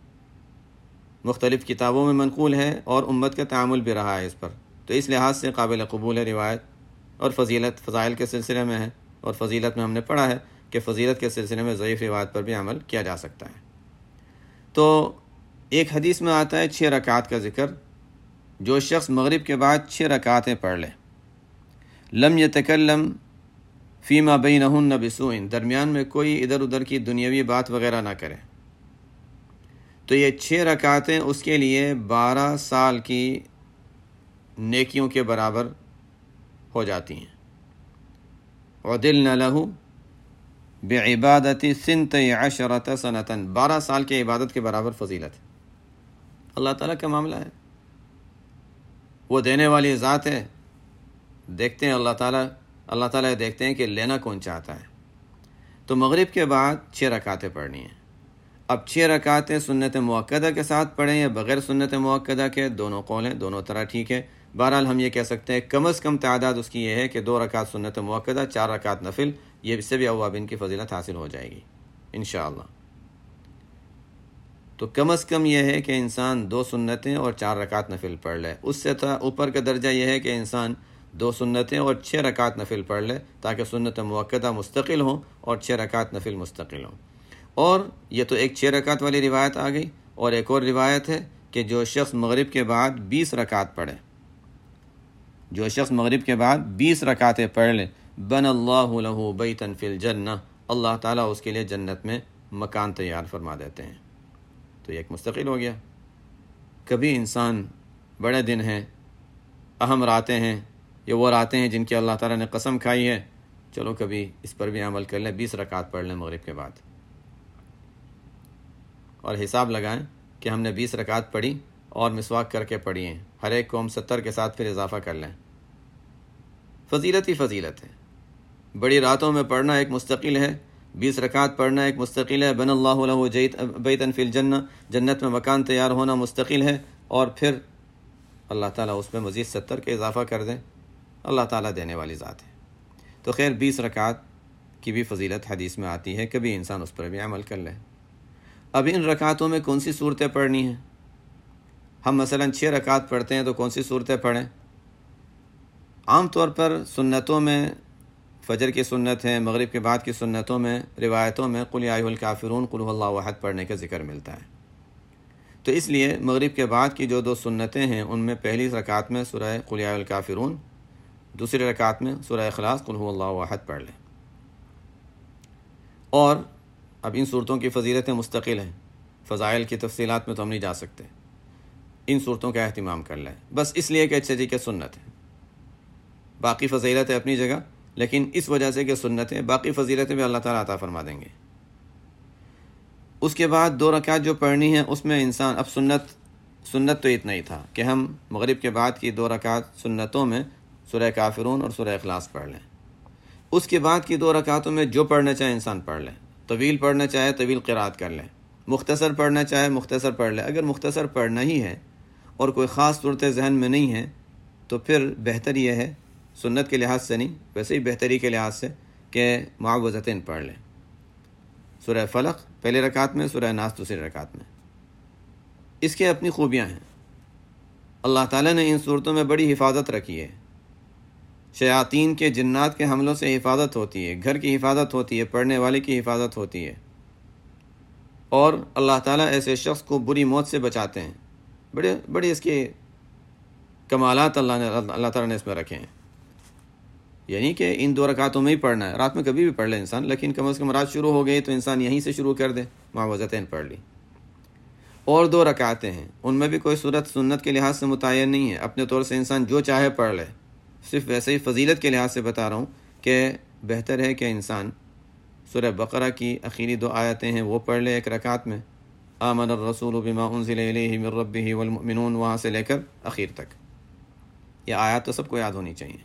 Speaker 1: مختلف کتابوں میں منقول ہے اور امت کا تعامل بھی رہا ہے اس پر، تو اس لحاظ سے قابل قبول ہے روایت، اور فضیلت فضائل کے سلسلے میں ہے، اور فضیلت میں ہم نے پڑھا ہے کہ فضیلت کے سلسلے میں ضعیف روایت پر بھی عمل کیا جا سکتا ہے۔ تو ایک حدیث میں آتا ہے چھ رکعات کا ذکر، جو شخص مغرب کے بعد چھ رکعتیں پڑھ لے، لم یتکلم فیما بینہن بسوء، درمیان میں کوئی ادھر ادھر کی دنیاوی بات وغیرہ نہ کرے، تو یہ چھ رکعتیں اس کے لیے بارہ سال کی نیکیوں کے برابر ہو جاتی ہیں۔ عدلن لہ بعبادت سنتی عشرۃ سنۃ، بارہ سال کی عبادت کے برابر فضیلت۔ اللہ تعالیٰ کا معاملہ ہے، وہ دینے والی ذات ہے، دیکھتے ہیں اللہ تعالیٰ اللہ تعالیٰ دیکھتے ہیں کہ لینا کون چاہتا ہے۔ تو مغرب کے بعد چھ رکعتیں پڑھنی ہیں۔ اب چھ رکعتیں سنت مؤکدہ کے ساتھ پڑھیں یا بغیر سنت مؤکدہ کے، دونوں قول ہیں، دونوں طرح ٹھیک ہے۔ بہرحال ہم یہ کہہ سکتے ہیں کم از کم تعداد اس کی یہ ہے کہ دو رکعت سنت مؤکدہ، چار رکعت نفل، یہ اس سے بھی اوابین کی فضیلت حاصل ہو جائے گی انشاءاللہ۔ تو کم از کم یہ ہے کہ انسان دو سنتیں اور چار رکعت نفل پڑھ لے، اس سے اوپر کا درجہ یہ ہے کہ انسان دو سنتیں اور چھ رکعت نفل پڑھ لے، تاکہ سنت مؤکدہ مستقل ہوں اور چھ رکعت نفل مستقل ہوں۔ اور یہ تو ایک چھ رکعت والی روایت آ گئی، اور ایک اور روایت ہے کہ جو شخص مغرب کے بعد بیس رکعت پڑھے، جو شخص مغرب کے بعد بیس رکعتیں پڑھ لے، بن اللہ لہ بیتا فی الجنہ، اللہ تعالیٰ اس کے لیے جنت میں مکان تیار فرما دیتے ہیں۔ تو یہ ایک مستقل ہو گیا۔ کبھی انسان بڑے دن ہیں، اہم راتیں ہیں، یہ وہ راتیں ہیں جن کی اللہ تعالیٰ نے قسم کھائی ہے، چلو کبھی اس پر بھی عمل کر لیں، بیس رکعت پڑھ لیں مغرب کے بعد، اور حساب لگائیں کہ ہم نے بیس رکعت پڑھی اور مسواک کر کے پڑھی ہیں، ہر ایک کو ہم ستر کے ساتھ پھر اضافہ کر لیں۔ فضیلت ہی فضیلت ہے۔ بڑی راتوں میں پڑھنا ایک مستقل ہے، بیس رکعت پڑھنا ایک مستقل ہے، بن اللہ لہ بیتا فی الجنہ، جنت میں مکان تیار ہونا مستقل ہے، اور پھر اللہ تعالیٰ اس میں مزید ستر کے اضافہ کر دیں، اللہ تعالیٰ دینے والی ذات ہے۔ تو خیر بیس رکعت کی بھی فضیلت حدیث میں آتی ہے، کبھی انسان اس پر بھی عمل کر لے۔ اب ان رکعتوں میں کون سی صورتیں پڑھنی ہیں؟ ہم مثلا چھ رکعت پڑھتے ہیں تو کون سی صورتیں پڑھیں؟ عام طور پر سنتوں میں فجر کی سنت ہے، مغرب کے بعد کی سنتوں میں، روایتوں میں قل یا ایھا الکافرون، قل ھو اللہ احد پڑھنے کا ذکر ملتا ہے۔ تو اس لیے مغرب کے بعد کی جو دو سنتیں ہیں، ان میں پہلی رکعت میں سورہ قل یا ایھا الکافرون، دوسری رکعت میں سورہ اخلاص قل ھو اللہ احد پڑھ لیں۔ اور اب ان صورتوں کی فضیلتیں مستقل ہیں، فضائل کی تفصیلات میں تو ہم نہیں جا سکتے، ان صورتوں کا اہتمام کر لیں، بس اس لیے کہ اچھا جی کہ سنت ہے، باقی فضیلتیں اپنی جگہ، لیکن اس وجہ سے کہ سنت ہے، باقی فضیلتیں بھی اللہ تعالیٰ عطا فرما دیں گے۔ اس کے بعد دو رکعت جو پڑھنی ہے، اس میں انسان اب سنت سنت تو اتنا ہی تھا کہ ہم مغرب کے بعد کی دو رکعت سنتوں میں سورہ کافرون اور سورہ اخلاص پڑھ لیں۔ اس کے بعد کی دو رکعتوں میں جو پڑھنا چاہے انسان پڑھ لیں، طویل پڑھنا چاہے طویل قرات کر لیں، مختصر پڑھنا چاہے مختصر پڑھ لیں۔ اگر مختصر پڑھنا ہی ہے اور کوئی خاص صورت ذہن میں نہیں ہے تو پھر بہتر یہ ہے، سنت کے لحاظ سے نہیں، ویسے ہی بہتری کے لحاظ سے، کہ معوذتین پڑھ لیں، سورہ فلق پہلے رکعت میں، سورہ ناس دوسری رکعت میں۔ اس کے اپنی خوبیاں ہیں، اللہ تعالیٰ نے ان صورتوں میں بڑی حفاظت رکھی ہے، شیاطین کے جنات کے حملوں سے حفاظت ہوتی ہے، گھر کی حفاظت ہوتی ہے، پڑھنے والے کی حفاظت ہوتی ہے، اور اللہ تعالیٰ ایسے شخص کو بری موت سے بچاتے ہیں۔ بڑے بڑے اس کے کمالات اللہ نے اللہ تعالیٰ نے اس میں رکھے ہیں، یعنی کہ ان دو رکعتوں میں ہی پڑھنا ہے، رات میں کبھی بھی پڑھ لے انسان، لیکن کم از کم رات شروع ہو گئی تو انسان یہیں سے شروع کر دے، معوذتین پڑھ لی۔ اور دو رکعتیں ہیں، ان میں بھی کوئی صورت سنت کے لحاظ سے متعین نہیں ہے، اپنے طور سے انسان جو چاہے پڑھ لے، صرف ویسے ہی فضیلت کے لحاظ سے بتا رہا ہوں کہ بہتر ہے کہ انسان سورہ بقرہ کی آخری دو آیتیں ہیں وہ پڑھ لے ایک رکعت میں، آمن الرسول بما انزل الیہ من ربہ والمؤمنون، وہاں سے لے کر اخیر تک. یہ آیات تو سب کو یاد ہونی چاہیے.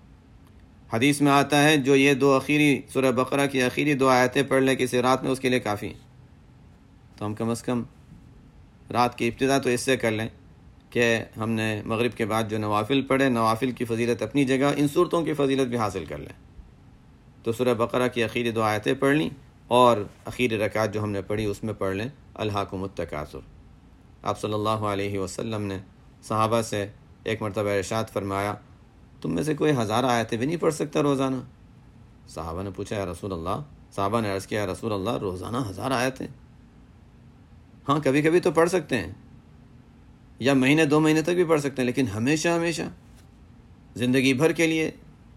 Speaker 1: حدیث میں آتا ہے جو یہ دو اخیری سورہ بقرہ کی آخری دو آیتیں پڑھ لے کسی رات میں اس کے لیے کافی. تو ہم کم از کم رات کی ابتدا تو اس سے کر لیں کہ ہم نے مغرب کے بعد جو نوافل پڑھے، نوافل کی فضیلت اپنی جگہ، ان صورتوں کی فضیلت بھی حاصل کر لیں. تو سورہ بقرہ کی آخری دو آیتیں پڑھ لیں اور اخیری رکعت جو ہم نے پڑھی اس میں پڑھ لیں الہاکم التکاثر. آپ صلی اللہ علیہ وسلم نے صحابہ سے ایک مرتبہ ارشاد فرمایا، تم میں سے کوئی ہزار آیتیں بھی نہیں پڑھ سکتا روزانہ؟ صحابہ نے پوچھا یا رسول اللہ، صحابہ نے عرض کیا یا رسول اللہ روزانہ ہزار آیتیں؟ ہاں کبھی کبھی تو پڑھ سکتے ہیں، یا مہینے دو مہینے تک بھی پڑھ سکتے ہیں، لیکن ہمیشہ ہمیشہ زندگی بھر کے لیے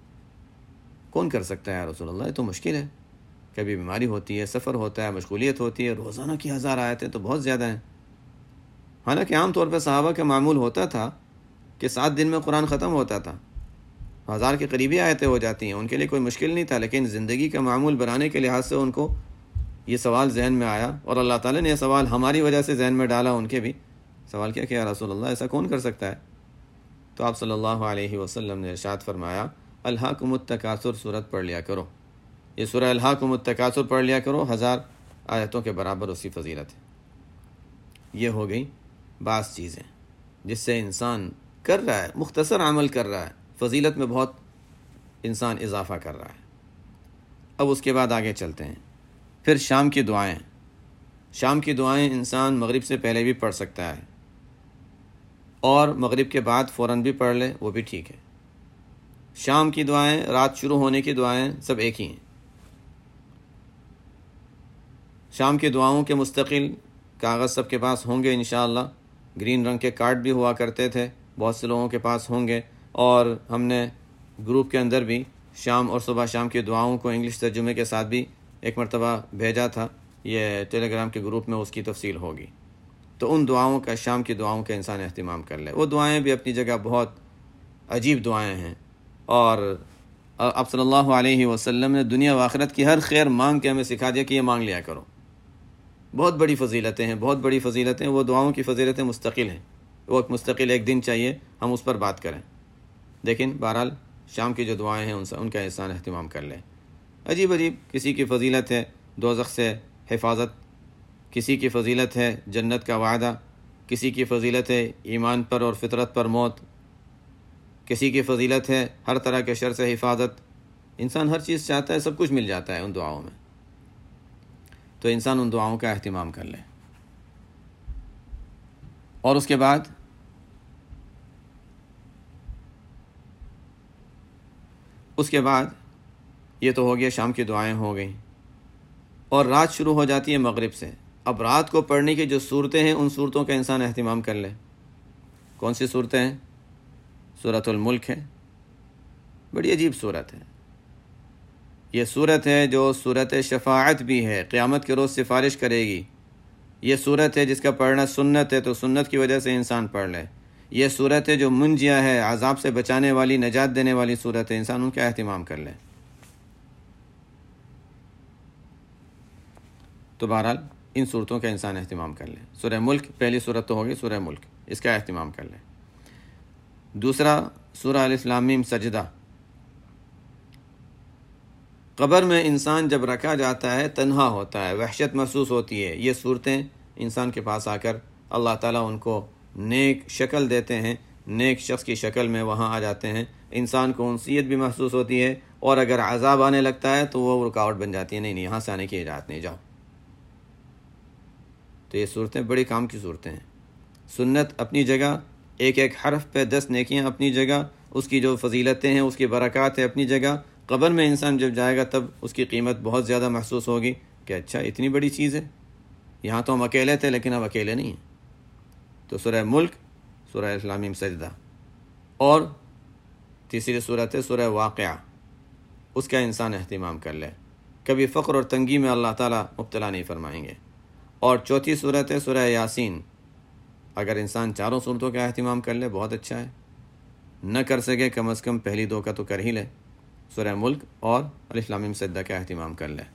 Speaker 1: کون کر سکتا ہے یا رسول اللہ؟ یہ تو مشکل ہے. کبھی بیماری ہوتی ہے، سفر ہوتا ہے، مشغولیت ہوتی ہے، روزانہ کی ہزار آیتیں تو بہت زیادہ ہیں. حالانکہ عام طور پہ صحابہ کا معمول ہوتا تھا کہ سات دن میں قرآن ختم ہوتا تھا، ہزار کے قریبی آیتیں ہو جاتی ہیں، ان کے لیے کوئی مشکل نہیں تھا. لیکن زندگی کا معمول بنانے کے لحاظ سے ان کو یہ سوال ذہن میں آیا، اور اللہ تعالیٰ نے یہ سوال ہماری وجہ سے ذہن میں ڈالا. ان کے بھی سوال کیا کہ یا رسول اللہ ایسا کون کر سکتا ہے؟ تو آپ صلی اللہ علیہ وسلم نے ارشاد فرمایا الہاکم التکاثر سورت پڑھ لیا کرو. یہ سورہ الہاکم التکاثر پڑھ لیا کرو، ہزار آیتوں کے برابر اس کی فضیلت ہے. یہ ہو گئی بعض چیزیں جس سے انسان کر رہا ہے، مختصر عمل کر رہا ہے، فضیلت میں بہت انسان اضافہ کر رہا ہے. اب اس کے بعد آگے چلتے ہیں. پھر شام کی دعائیں. شام کی دعائیں انسان مغرب سے پہلے بھی پڑھ سکتا ہے اور مغرب کے بعد فوراً بھی پڑھ لے، وہ بھی ٹھیک ہے. شام کی دعائیں، رات شروع ہونے کی دعائیں سب ایک ہی ہیں. شام کی دعاؤں کے مستقل کاغذ سب کے پاس ہوں گے انشاءاللہ. گرین رنگ کے کارڈ بھی ہوا کرتے تھے، بہت سے لوگوں کے پاس ہوں گے، اور ہم نے گروپ کے اندر بھی شام اور صبح شام کی دعاؤں کو انگلش ترجمے کے ساتھ بھی ایک مرتبہ بھیجا تھا. یہ ٹیلی گرام کے گروپ میں اس کی تفصیل ہوگی. تو ان دعاؤں کا، شام کی دعاؤں کا انسان اہتمام کر لے. وہ دعائیں بھی اپنی جگہ بہت عجیب دعائیں ہیں، اور آپ صلی اللہ علیہ وسلم نے دنیا و آخرت کی ہر خیر مانگ کے ہمیں سکھا دیا کہ یہ مانگ لیا کرو. بہت بڑی فضیلتیں ہیں، بہت بڑی فضیلتیں. وہ دعاؤں کی فضیلتیں مستقل ہیں، وہ ایک مستقل ایک دن چاہیے ہم اس پر بات کریں. لیکن بہرحال شام کی جو دعائیں ہیں ان سے ان کا انسان اہتمام کر لے. عجیب عجیب، کسی کی فضیلت ہے دوزخ سے حفاظت، کسی کی فضیلت ہے جنت کا وعدہ، کسی کی فضیلت ہے ایمان پر اور فطرت پر موت، کسی کی فضیلت ہے ہر طرح کے شر سے حفاظت. انسان ہر چیز چاہتا ہے، سب کچھ مل جاتا ہے ان دعاؤں میں. تو انسان ان دعاؤں کا اہتمام کر لے. اور اس کے بعد اس کے بعد یہ تو ہو گیا، شام کی دعائیں ہو گئیں، اور رات شروع ہو جاتی ہے مغرب سے. اب رات کو پڑھنے کی جو صورتیں ہیں ان صورتوں کا انسان اہتمام کر لے. کون سی صورتیں ہیں؟ سورۃ الملک ہے، بڑی عجیب صورت ہے. یہ صورت ہے جو صورت شفاعت بھی ہے، قیامت کے روز سفارش کرے گی. یہ صورت ہے جس کا پڑھنا سنت ہے، تو سنت کی وجہ سے انسان پڑھ لے. یہ صورت ہے جو منجیہ ہے، عذاب سے بچانے والی، نجات دینے والی صورت ہے، انسان ان کا اہتمام کر لے. تو بہرحال ان صورتوں کا انسان اہتمام کر لے. سورہ ملک پہلی صورت تو ہوگی، سورہ ملک، اس کا اہتمام کر لے. دوسرا سورہ الف لام میم سجدہ. قبر میں انسان جب رکھا جاتا ہے تنہا ہوتا ہے، وحشت محسوس ہوتی ہے. یہ صورتیں انسان کے پاس آ کر اللہ تعالیٰ ان کو نیک شکل دیتے ہیں، نیک شخص کی شکل میں وہاں آ جاتے ہیں. انسان کو انسیت بھی محسوس ہوتی ہے، اور اگر عذاب آنے لگتا ہے تو وہ رکاوٹ بن جاتی ہے، نہیں نہیں یہاں سے آنے کی اجازت نہیں، جاؤ. تو یہ صورتیں بڑی کام کی صورتیں ہیں. سنت اپنی جگہ، ایک ایک حرف پہ دس نیکیاں اپنی جگہ، اس کی جو فضیلتیں ہیں، اس کی برکات ہے اپنی جگہ. قبر میں انسان جب جائے گا تب اس کی قیمت بہت زیادہ محسوس ہوگی کہ اچھا اتنی بڑی چیز ہے، یہاں تو ہم اکیلے تھے لیکن اب اکیلے نہیں ہیں. تو سورہ ملک، سورہ الف لام میم سجدہ، اور تیسری صورت ہے سورہ واقعہ، اس کا انسان اہتمام کر لے. کبھی فقر اور تنگی میں اللہ تعالیٰ مبتلا نہیں فرمائیں گے. اور چوتھی صورت ہے سورہ یاسین. اگر انسان چاروں صورتوں کا اہتمام کر لے بہت اچھا ہے. نہ کر سکے کم از کم پہلی دو کا تو کر ہی لے، سورہ ملک اور الف لام میم سجدہ کا اہتمام کر لے۔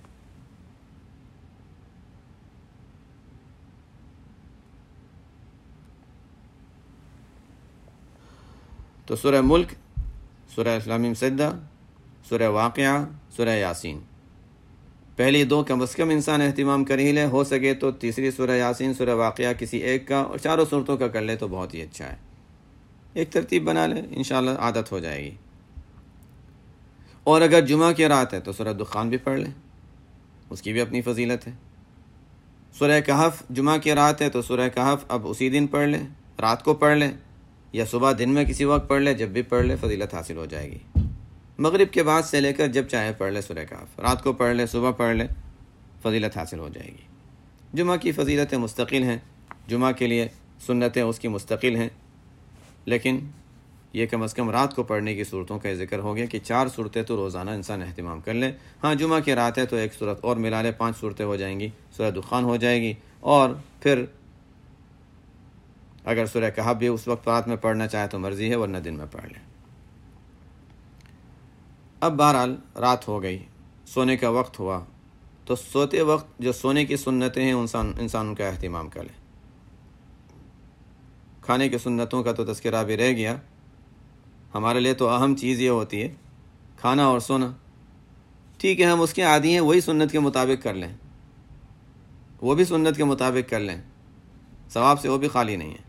Speaker 1: تو سورہ ملک، سورہ الف لام میم سجدہ، سورہ واقعہ، سورہ یاسین، پہلی دو کم از کم انسان اہتمام کر ہی لے، ہو سکے تو تیسری سورہ یاسین، سورہ واقعہ کسی ایک کا اور چاروں صورتوں کا کر لے تو بہت ہی اچھا ہے۔ ایک ترتیب بنا لے، انشاءاللہ عادت ہو جائے گی۔ اور اگر جمعہ کی رات ہے تو سورہ دخان بھی پڑھ لیں، اس کی بھی اپنی فضیلت ہے۔ سورہ کہف جمعہ کی رات ہے تو سورہ کہف اب اسی دن پڑھ لیں، رات کو پڑھ لیں، یا صبح دن میں کسی وقت پڑھ لے، جب بھی پڑھ لے فضیلت حاصل ہو جائے گی۔ مغرب کے بعد سے لے کر جب چاہے پڑھ لے سورہ کہف، رات کو پڑھ لے، صبح پڑھ لے، فضیلت حاصل ہو جائے گی۔ جمعہ کی فضیلتیں مستقل ہیں، جمعہ کے لیے سنتیں اس کی مستقل ہیں، لیکن یہ کم از کم رات کو پڑھنے کی صورتوں کا ذکر ہو گیا کہ چار صورتیں تو روزانہ انسان اہتمام کر لے۔ ہاں جمعہ کی رات ہے تو ایک صورت اور ملا لے، پانچ صورتیں ہو جائیں گی، سورہ دخان ہو جائے گی، اور پھر اگر سورہ کہف بھی اس وقت رات میں پڑھنا چاہے تو مرضی ہے، ورنہ دن میں پڑھ لیں۔ اب بہرحال رات ہو گئی، سونے کا وقت ہوا، تو سوتے وقت جو سونے کی سنتیں ہیں انسان انسان ان کا اہتمام کرے۔ کھانے کی سنتوں کا تو تذکرہ بھی رہ گیا، ہمارے لیے تو اہم چیز یہ ہوتی ہے کھانا اور سونا۔ ٹھیک ہے، ہم اس کے عادی ہیں، وہی سنت کے مطابق کر لیں، وہ بھی سنت کے مطابق کر لیں، ثواب سے وہ بھی خالی نہیں ہے۔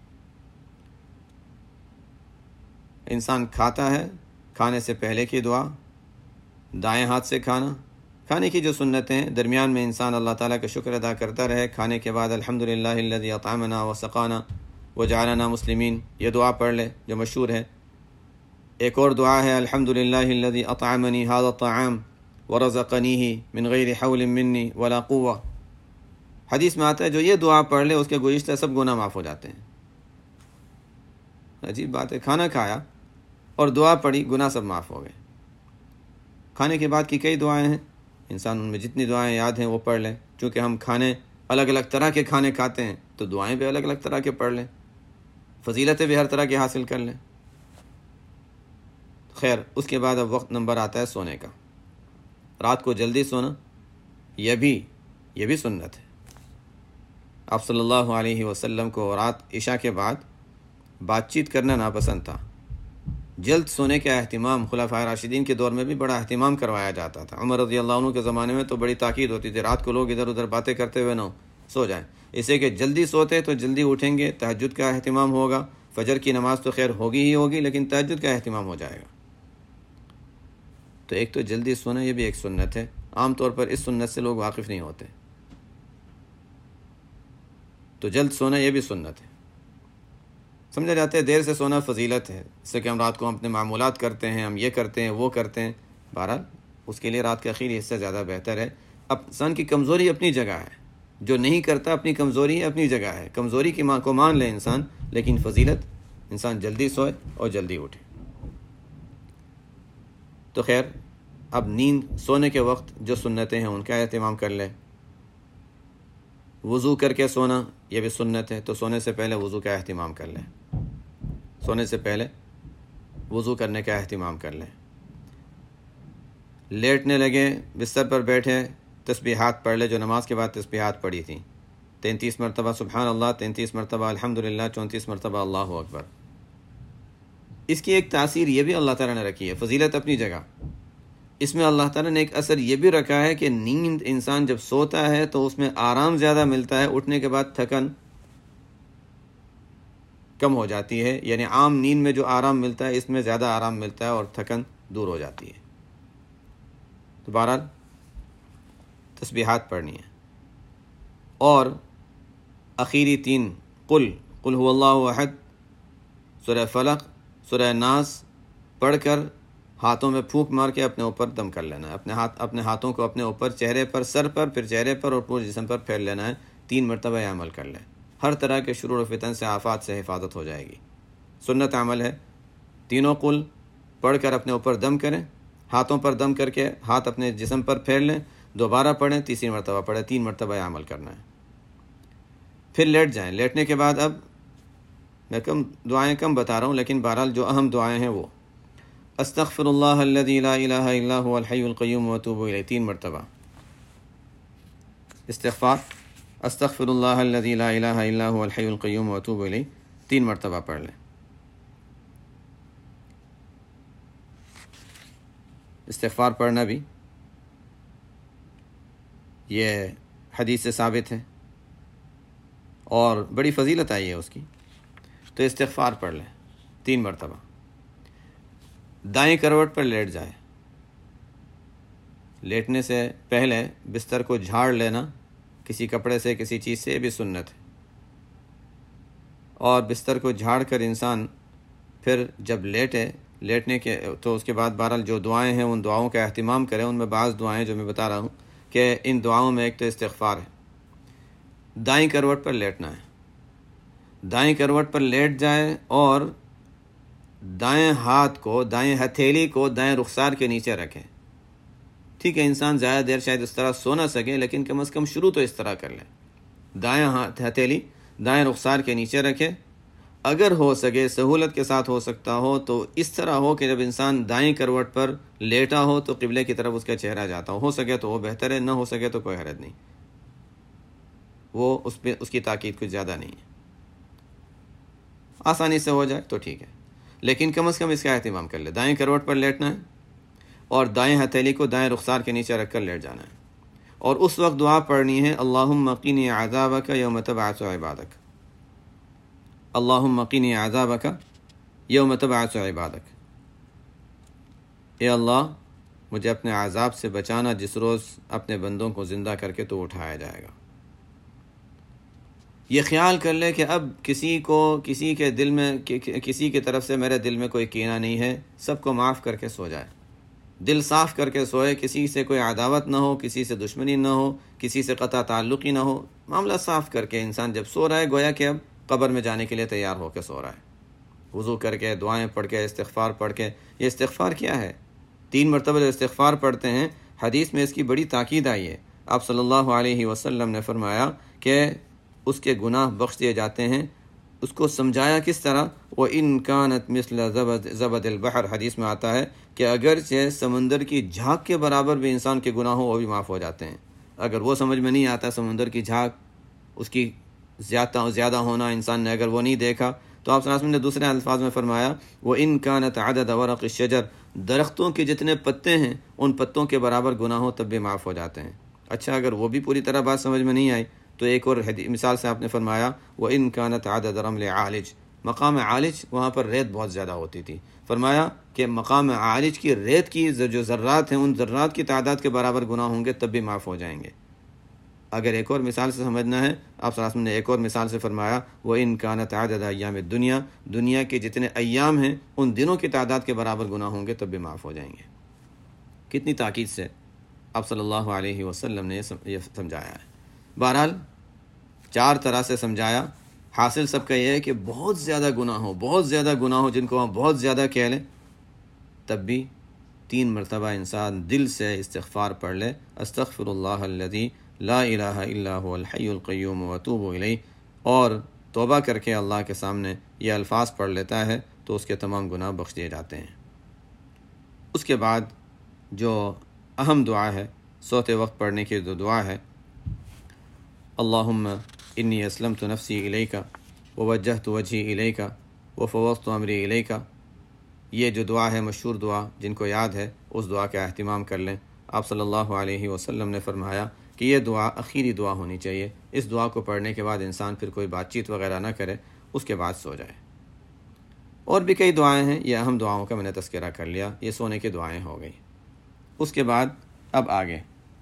Speaker 1: انسان کھاتا ہے، کھانے سے پہلے کی دعا، دائیں ہاتھ سے کھانا، کھانے کی جو سنتیں ہیں، درمیان میں انسان اللہ تعالیٰ کا شکر ادا کرتا رہے، کھانے کے بعد الحمدللہ الذی اطعمنا وسقانا وجعلنا مسلمین، یہ دعا پڑھ لے جو مشہور ہے۔ ایک اور دعا ہے الحمدللہ الذی اطعمنی ھذا الطعام ورزقنیہ من غیر حول منی ولا قوہ، حدیث میں آتا ہے جو یہ دعا پڑھ لے اس کے گزشتہ سب گناہ معاف ہو جاتے ہیں۔ عجیب بات ہے، کھانا کھایا اور دعا پڑھی، گناہ سب معاف ہو گئے۔ کھانے کے بعد کی کئی دعائیں ہیں، انسان ان میں جتنی دعائیں یاد ہیں وہ پڑھ لیں، چونکہ ہم کھانے الگ الگ طرح کے کھانے کھاتے ہیں تو دعائیں بھی الگ الگ طرح کے پڑھ لیں، فضیلتیں بھی ہر طرح کی حاصل کر لیں۔ خیر، اس کے بعد اب وقت نمبر آتا ہے سونے کا۔ رات کو جلدی سونا، یہ بھی یہ بھی سنت ہے۔ آپ صلی اللہ علیہ وسلم کو رات عشاء کے بعد بات چیت کرنا ناپسند تھا۔ جلد سونے کا اہتمام خلفائے راشدین کے دور میں بھی بڑا اہتمام کروایا جاتا تھا۔ عمر رضی اللہ عنہ کے زمانے میں تو بڑی تاکید ہوتی تھی، رات کو لوگ ادھر ادھر باتیں کرتے ہوئے نہ سو جائیں، اسے کہ جلدی سوتے تو جلدی اٹھیں گے، تہجد کا اہتمام ہوگا، فجر کی نماز تو خیر ہوگی ہی ہوگی لیکن تہجد کا اہتمام ہو جائے گا۔ تو ایک تو جلدی سونا، یہ بھی ایک سنت ہے، عام طور پر اس سنت سے لوگ واقف نہیں ہوتے، تو جلد سونا یہ بھی سنت ہے۔ سمجھا جاتا ہے دیر سے سونا فضیلت ہے، اس سے کہ ہم رات کو ہم اپنے معمولات کرتے ہیں، ہم یہ کرتے ہیں وہ کرتے ہیں، بہرحال اس کے لیے رات کا اخیری حصہ زیادہ بہتر ہے۔ اب انسان کی کمزوری اپنی جگہ ہے، جو نہیں کرتا اپنی کمزوری ہے، اپنی جگہ ہے، کمزوری کی ماں کو مان لے انسان، لیکن فضیلت انسان جلدی سوئے اور جلدی اٹھے۔ تو خیر، اب نیند سونے کے وقت جو سنتیں ہیں ان کا اہتمام کر لے۔ وضو کر کے سونا یہ بھی سنت ہے، تو سونے سے پہلے وضو کا اہتمام کر لیں، سونے سے پہلے وضو کرنے کا اہتمام کر لیں۔ لیٹنے لگے، بستر پر بیٹھے، تسبیحات پڑھ لے جو نماز کے بعد تسبیحات پڑھی تھیں، تینتیس مرتبہ سبحان اللہ، تینتیس مرتبہ الحمدللہ، چونتیس مرتبہ اللہ اکبر۔ اس کی ایک تاثیر یہ بھی اللہ تعالیٰ نے رکھی ہے، فضیلت اپنی جگہ، اس میں اللہ تعالیٰ نے ایک اثر یہ بھی رکھا ہے کہ نیند انسان جب سوتا ہے تو اس میں آرام زیادہ ملتا ہے، اٹھنے کے بعد تھکن کم ہو جاتی ہے، یعنی عام نیند میں جو آرام ملتا ہے اس میں زیادہ آرام ملتا ہے اور تھکن دور ہو جاتی ہے۔ تو بہرحال تسبیحات پڑھنی ہے، اور اخیری تین قل قل هو اللہ احد، سورہ فلق، سورہ ناس پڑھ کر ہاتھوں میں پھونک مار کے اپنے اوپر دم کر لینا ہے، اپنے ہاتھ اپنے ہاتھوں کو اپنے اوپر، چہرے پر، سر پر، پھر چہرے پر اور پورے جسم پر پھیر لینا ہے، تین مرتبہ یہ عمل کر لیں، ہر طرح کے شرور و فتن سے، آفات سے حفاظت ہو جائے گی۔ سنت عمل ہے، تینوں قل پڑھ کر اپنے اوپر دم کریں، ہاتھوں پر دم کر کے ہاتھ اپنے جسم پر پھیر لیں، دوبارہ پڑھیں، تیسری مرتبہ پڑھیں، تین مرتبہ یہ عمل کرنا ہے، پھر لیٹ جائیں۔ لیٹنے کے بعد اب میں کم دعائیں کم بتا رہا ہوں، لیکن بہرحال جو اہم دعائیں ہیں وہ استغفر اللہ الذی لا الہ الا هو الحی القیوم واتوب الیہ، تین مرتبہ استغفار، استغفر اللہ الذی لا الہ الا هو الحی القیوم واتوب الیہ، تین مرتبہ پڑھ لیں۔ استغفار پڑھنا بھی یہ حدیث سے ثابت ہے اور بڑی فضیلت آئی ہے اس کی، تو استغفار پڑھ لیں تین مرتبہ۔ دائیں کروٹ پر لیٹ جائے، لیٹنے سے پہلے بستر کو جھاڑ لینا کسی کپڑے سے، کسی چیز سے، یہ بھی سنت ہے، اور بستر کو جھاڑ کر انسان پھر جب لیٹے، لیٹنے کے تو اس کے بعد بہرحال جو دعائیں ہیں ان دعاؤں کا اہتمام کریں۔ ان میں بعض دعائیں جو میں بتا رہا ہوں کہ ان دعاؤں میں ایک تو استغفار ہے۔ دائیں کروٹ پر لیٹنا ہے، دائیں کروٹ پر لیٹ جائے اور دائیں ہاتھ کو، دائیں ہتھیلی کو دائیں رخسار کے نیچے رکھیں۔ ٹھیک ہے، انسان زیادہ دیر شاید اس طرح سو نہ سکے، لیکن کم از کم شروع تو اس طرح کر لیں۔ دائیں ہاتھ ہتھیلی دائیں رخسار کے نیچے رکھے، اگر ہو سکے، سہولت کے ساتھ ہو سکتا ہو تو اس طرح ہو کہ جب انسان دائیں کروٹ پر لیٹا ہو تو قبلے کی طرف اس کا چہرہ جاتا ہو، ہو سکے تو وہ بہتر ہے، نہ ہو سکے تو کوئی حرج نہیں، وہ اس پہ اس کی تاکید کچھ زیادہ نہیں ہے، آسانی سے ہو جائے تو ٹھیک ہے، لیکن کم از کم اس کا اہتمام کر لے۔ دائیں کروٹ پر لیٹنا ہے اور دائیں ہتھیلی کو دائیں رخسار کے نیچے رکھ کر لیٹ جانا ہے، اور اس وقت دعا پڑھنی ہے اللہم قنی عذابک یوم تبعث عبادک، اللہم قنی عذابک یوم تبعث عبادک، اے اللہ مجھے اپنے عذاب سے بچانا جس روز اپنے بندوں کو زندہ کر کے تو اٹھایا جائے گا۔ یہ خیال کر لے کہ اب کسی کو، کسی کے دل میں، کسی کی طرف سے میرے دل میں کوئی کینہ نہیں ہے، سب کو معاف کر کے سو جائے، دل صاف کر کے سوئے، کسی سے کوئی عداوت نہ ہو، کسی سے دشمنی نہ ہو، کسی سے قطع تعلق ہی نہ ہو، معاملہ صاف کر کے انسان جب سو رہا ہے گویا کہ اب قبر میں جانے کے لیے تیار ہو کے سو رہا ہے، وضو کر کے، دعائیں پڑھ کے، استغفار پڑھ کے۔ یہ استغفار کیا ہے؟ تین مرتبہ جو استغفار پڑھتے ہیں، حدیث میں اس کی بڑی تاکید آئی ہے۔ آپ صلی اللہ علیہ وسلم نے فرمایا کہ اس کے گناہ بخش دیے جاتے ہیں۔ اس کو سمجھایا کس طرح؟ وَإِن كَانَتْ مِثْلَ زَبَدِ الْبَحْرِ، حدیث میں آتا ہے کہ اگرچہ سمندر کی جھاگ کے برابر بھی انسان کے گناہ ہو وہ بھی معاف ہو جاتے ہیں۔ اگر وہ سمجھ میں نہیں آتا سمندر کی جھاگ، اس کی زیادہ زیادہ ہونا، انسان نے اگر وہ نہیں دیکھا، تو آپ صلی اللہ علیہ وسلم نے دوسرے الفاظ میں فرمایا وَإِن كَانَتْ عَدَدَ وَرَقِ الشَّجَرِ، درختوں کے جتنے پتے ہیں ان پتوں کے برابر گناہ ہو تب بھی معاف ہو جاتے ہیں۔ اچھا، اگر وہ بھی پوری طرح بات سمجھ میں نہیں آئی تو ایک اور مثال سے آپ نے فرمایا وَإِن كَانَتْ عَدَدَ رَمْلِ عَالِجِ، مقام عالج وہاں پر ریت بہت زیادہ ہوتی تھی، فرمایا کہ مقام عالج کی ریت کی جو ذرات ہیں ان ذرات کی تعداد کے برابر گناہ ہوں گے تب بھی معاف ہو جائیں گے۔ اگر ایک اور مثال سے سمجھنا ہے، آپ صلی اللہ علیہ وسلم نے ایک اور مثال سے فرمایا وَإِن كَانَتْ عَدَدَ أَيَّامِ الدُّنْيَا، دنیا کے جتنے ایام ہیں ان دنوں کی تعداد کے برابر گناہ ہوں گے تب بھی معاف ہو جائیں گے۔ کتنی تاکید سے آپ صلی اللہ علیہ وسلم نے یہ سمجھایا ہے۔ بہرحال چار طرح سے سمجھایا، حاصل سب کا یہ ہے کہ بہت زیادہ گناہ ہو، بہت زیادہ گناہ ہو جن کو ہم بہت زیادہ کہہ لیں، تب بھی تین مرتبہ انسان دل سے استغفار پڑھ لے، استغفر اللہ الذی لا الہ الا هو الحی القیوم واتوب الیہ، اور توبہ کر کے اللہ کے سامنے یہ الفاظ پڑھ لیتا ہے تو اس کے تمام گناہ بخش دیے جاتے ہیں۔ اس کے بعد جو اہم دعا ہے، سوتے وقت پڑھنے کی جو دعا ہے، اللہم انی اسلمت نفسی الیک ووجہت وجہی الیک وفوضت امری الیک، یہ جو دعا ہے مشہور دعا، جن کو یاد ہے اس دعا کا اہتمام کر لیں۔ آپ صلی اللہ علیہ وسلم نے فرمایا کہ یہ دعا آخری دعا ہونی چاہیے، اس دعا کو پڑھنے کے بعد انسان پھر کوئی بات چیت وغیرہ نہ کرے، اس کے بعد سو جائے۔ اور بھی کئی دعائیں ہیں، یہ اہم دعاؤں کا میں نے تذکرہ کر لیا، یہ سونے کی دعائیں ہو گئی۔ اس کے بعد اب آگے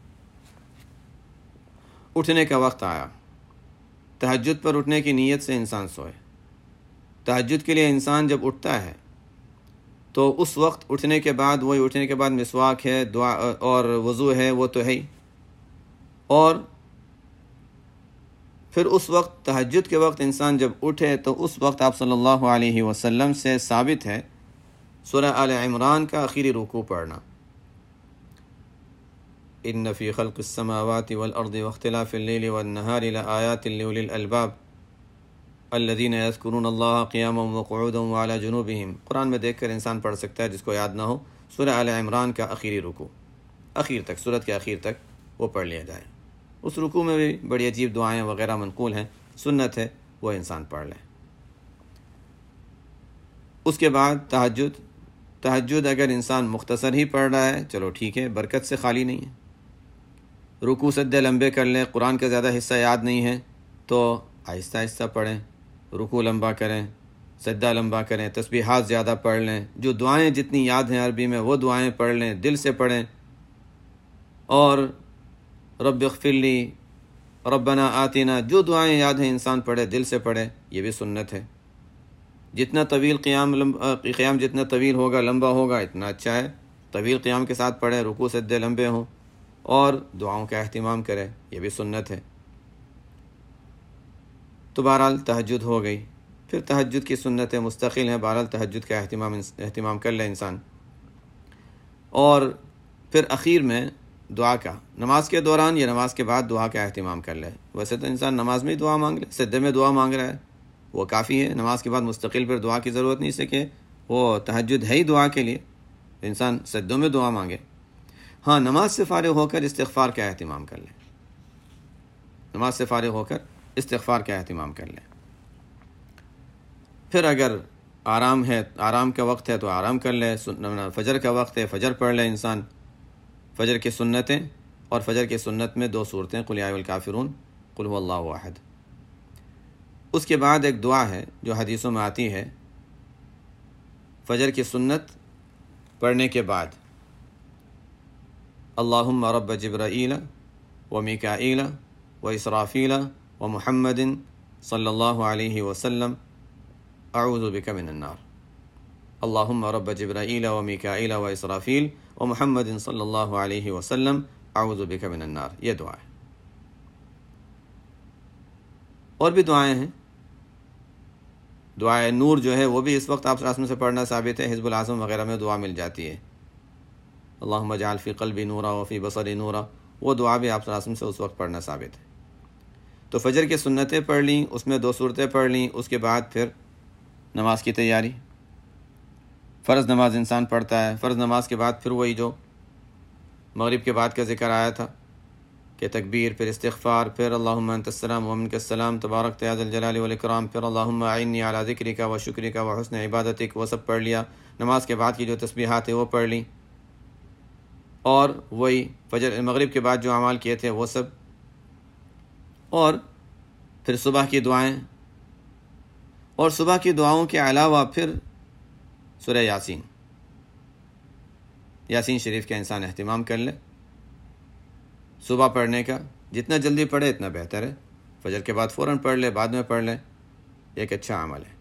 Speaker 1: اٹھنے کا وقت آیا، تہجد پر اٹھنے کی نیت سے انسان سوئے۔ تہجد کے لیے انسان جب اٹھتا ہے تو اس وقت اٹھنے کے بعد، وہی اٹھنے کے بعد مسواک ہے، دعا اور وضو ہے، وہ تو ہے ہی، اور پھر اس وقت تہجد کے وقت انسان جب اٹھے تو اس وقت آپ صلی اللہ علیہ وسلم سے ثابت ہے سورہ آل عمران کا آخری رکوع پڑھنا، ان فی خلق السماوات والارض واختلاف اللیل والنہار لآیات لأولی الالباب، الذین یذکرون اللہ قیاما وقعودا وعلی جنوبہم، قرآن میں دیکھ کر انسان پڑھ سکتا ہے، جس کو یاد نہ ہو سورہ آل عمران کا آخری رکوع، اخیر تک، سورت کے اخیر تک وہ پڑھ لیا جائے۔ اس رکوع میں بھی بڑی عجیب دعائیں وغیرہ منقول ہیں، سنت ہے وہ انسان پڑھ لے۔ اس کے بعد تہجد، تہجد اگر انسان مختصر ہی پڑھ رہا ہے چلو ٹھیک ہے، برکت سے خالی نہیں ہے۔ رکوع سجدے لمبے کر لیں، قرآن کا زیادہ حصہ یاد نہیں ہے تو آہستہ آہستہ پڑھیں، رکوع لمبا کریں، سجدہ لمبا کریں، تسبیحات زیادہ پڑھ لیں، جو دعائیں جتنی یاد ہیں عربی میں وہ دعائیں پڑھ لیں، دل سے پڑھیں، اور رب اغفر لی، ربنا آتنا، جو دعائیں یاد ہیں انسان پڑھے، دل سے پڑھے، یہ بھی سنت ہے۔ جتنا طویل قیام لمبا قیام جتنا طویل ہوگا، لمبا ہوگا، اتنا اچھا ہے۔ طویل قیام کے ساتھ پڑھیں، رکوع سجدے لمبے ہوں، اور دعاؤں کا اہتمام کریں، یہ بھی سنت ہے۔ تو بہرحال تہجد ہو گئی۔ پھر تہجد کی سنتیں مستقل ہیں، بہرحال تہجد کا اہتمام اہتمام کر لے انسان۔ اور پھر اخیر میں دعا کا، نماز کے دوران یا نماز کے بعد دعا کا اہتمام کر لے۔ ویسے تو انسان نماز میں ہی دعا مانگ لے، سجدے میں دعا مانگ رہا ہے وہ کافی ہے، نماز کے بعد مستقل پھر دعا کی ضرورت نہیں، سے کہ وہ تہجد ہے ہی دعا کے لیے، انسان سجدوں میں دعا مانگے۔ ہاں، نماز سے فارغ ہو کر استغفار کا اہتمام کر لے، نماز سے فارغ ہو کر استغفار کا اہتمام کر لیں۔ پھر اگر آرام ہے، آرام کا وقت ہے تو آرام کر لے، فجر کا وقت ہے فجر پڑھ لے انسان، فجر کی سنتیں، اور فجر کی سنت میں دو صورتیں، قل یا ایھا الکافرون، قل ھو اللہ احد۔ اس کے بعد ایک دعا ہے جو حدیثوں میں آتی ہے، فجر کی سنت پڑھنے کے بعد، اللہم رب جبرائیل و میکائیل و اسرافیل و محمد صلی اللہ علیہ وسلم اعوذ بک من النار، اللہم رب جبرائیل و میکائیل و اسرافیل و محمد صلی اللہ علیہ وسلم اعوذ بک من النار، یہ دعا ہے۔ اور بھی دعائیں ہیں، دعائے نور جو ہے وہ بھی اس وقت آپ راسم سے پڑھنا ثابت ہے، حزب العظم وغیرہ میں دعا مل جاتی ہے، اللہم اجعل فی قلبی نورا وفی بصری نورا، وہ دعا بھی آپ راسم سے اس وقت پڑھنا ثابت ہے۔ تو فجر کی سنتیں پڑھ لیں، اس میں دو صورتیں پڑھ لیں، اس کے بعد پھر نماز کی تیاری، فرض نماز انسان پڑھتا ہے، فرض نماز کے بعد پھر وہی جو مغرب کے بعد کا ذکر آیا تھا کہ تکبیر، پھر استغفار، پھر اللہم انت السلام و منک السلام تبارک یا ذا الجلال والاکرام، پھر اللہم اعنی علی ذکرک و شکرک و حسن عبادتک، وہ سب پڑھ لیا۔ نماز کے بعد کی جو تسبیحات ہیں وہ پڑھ لیں، اور وہی فجر مغرب کے بعد جو اعمال کیے تھے وہ سب، اور پھر صبح کی دعائیں، اور صبح کی دعاؤں کے علاوہ پھر سورہ یاسین، یاسین شریف کا انسان اہتمام کر لے صبح پڑھنے کا، جتنا جلدی پڑھے اتنا بہتر ہے، فجر کے بعد فوراً پڑھ لے، بعد میں پڑھ لے، ایک اچھا عمل ہے۔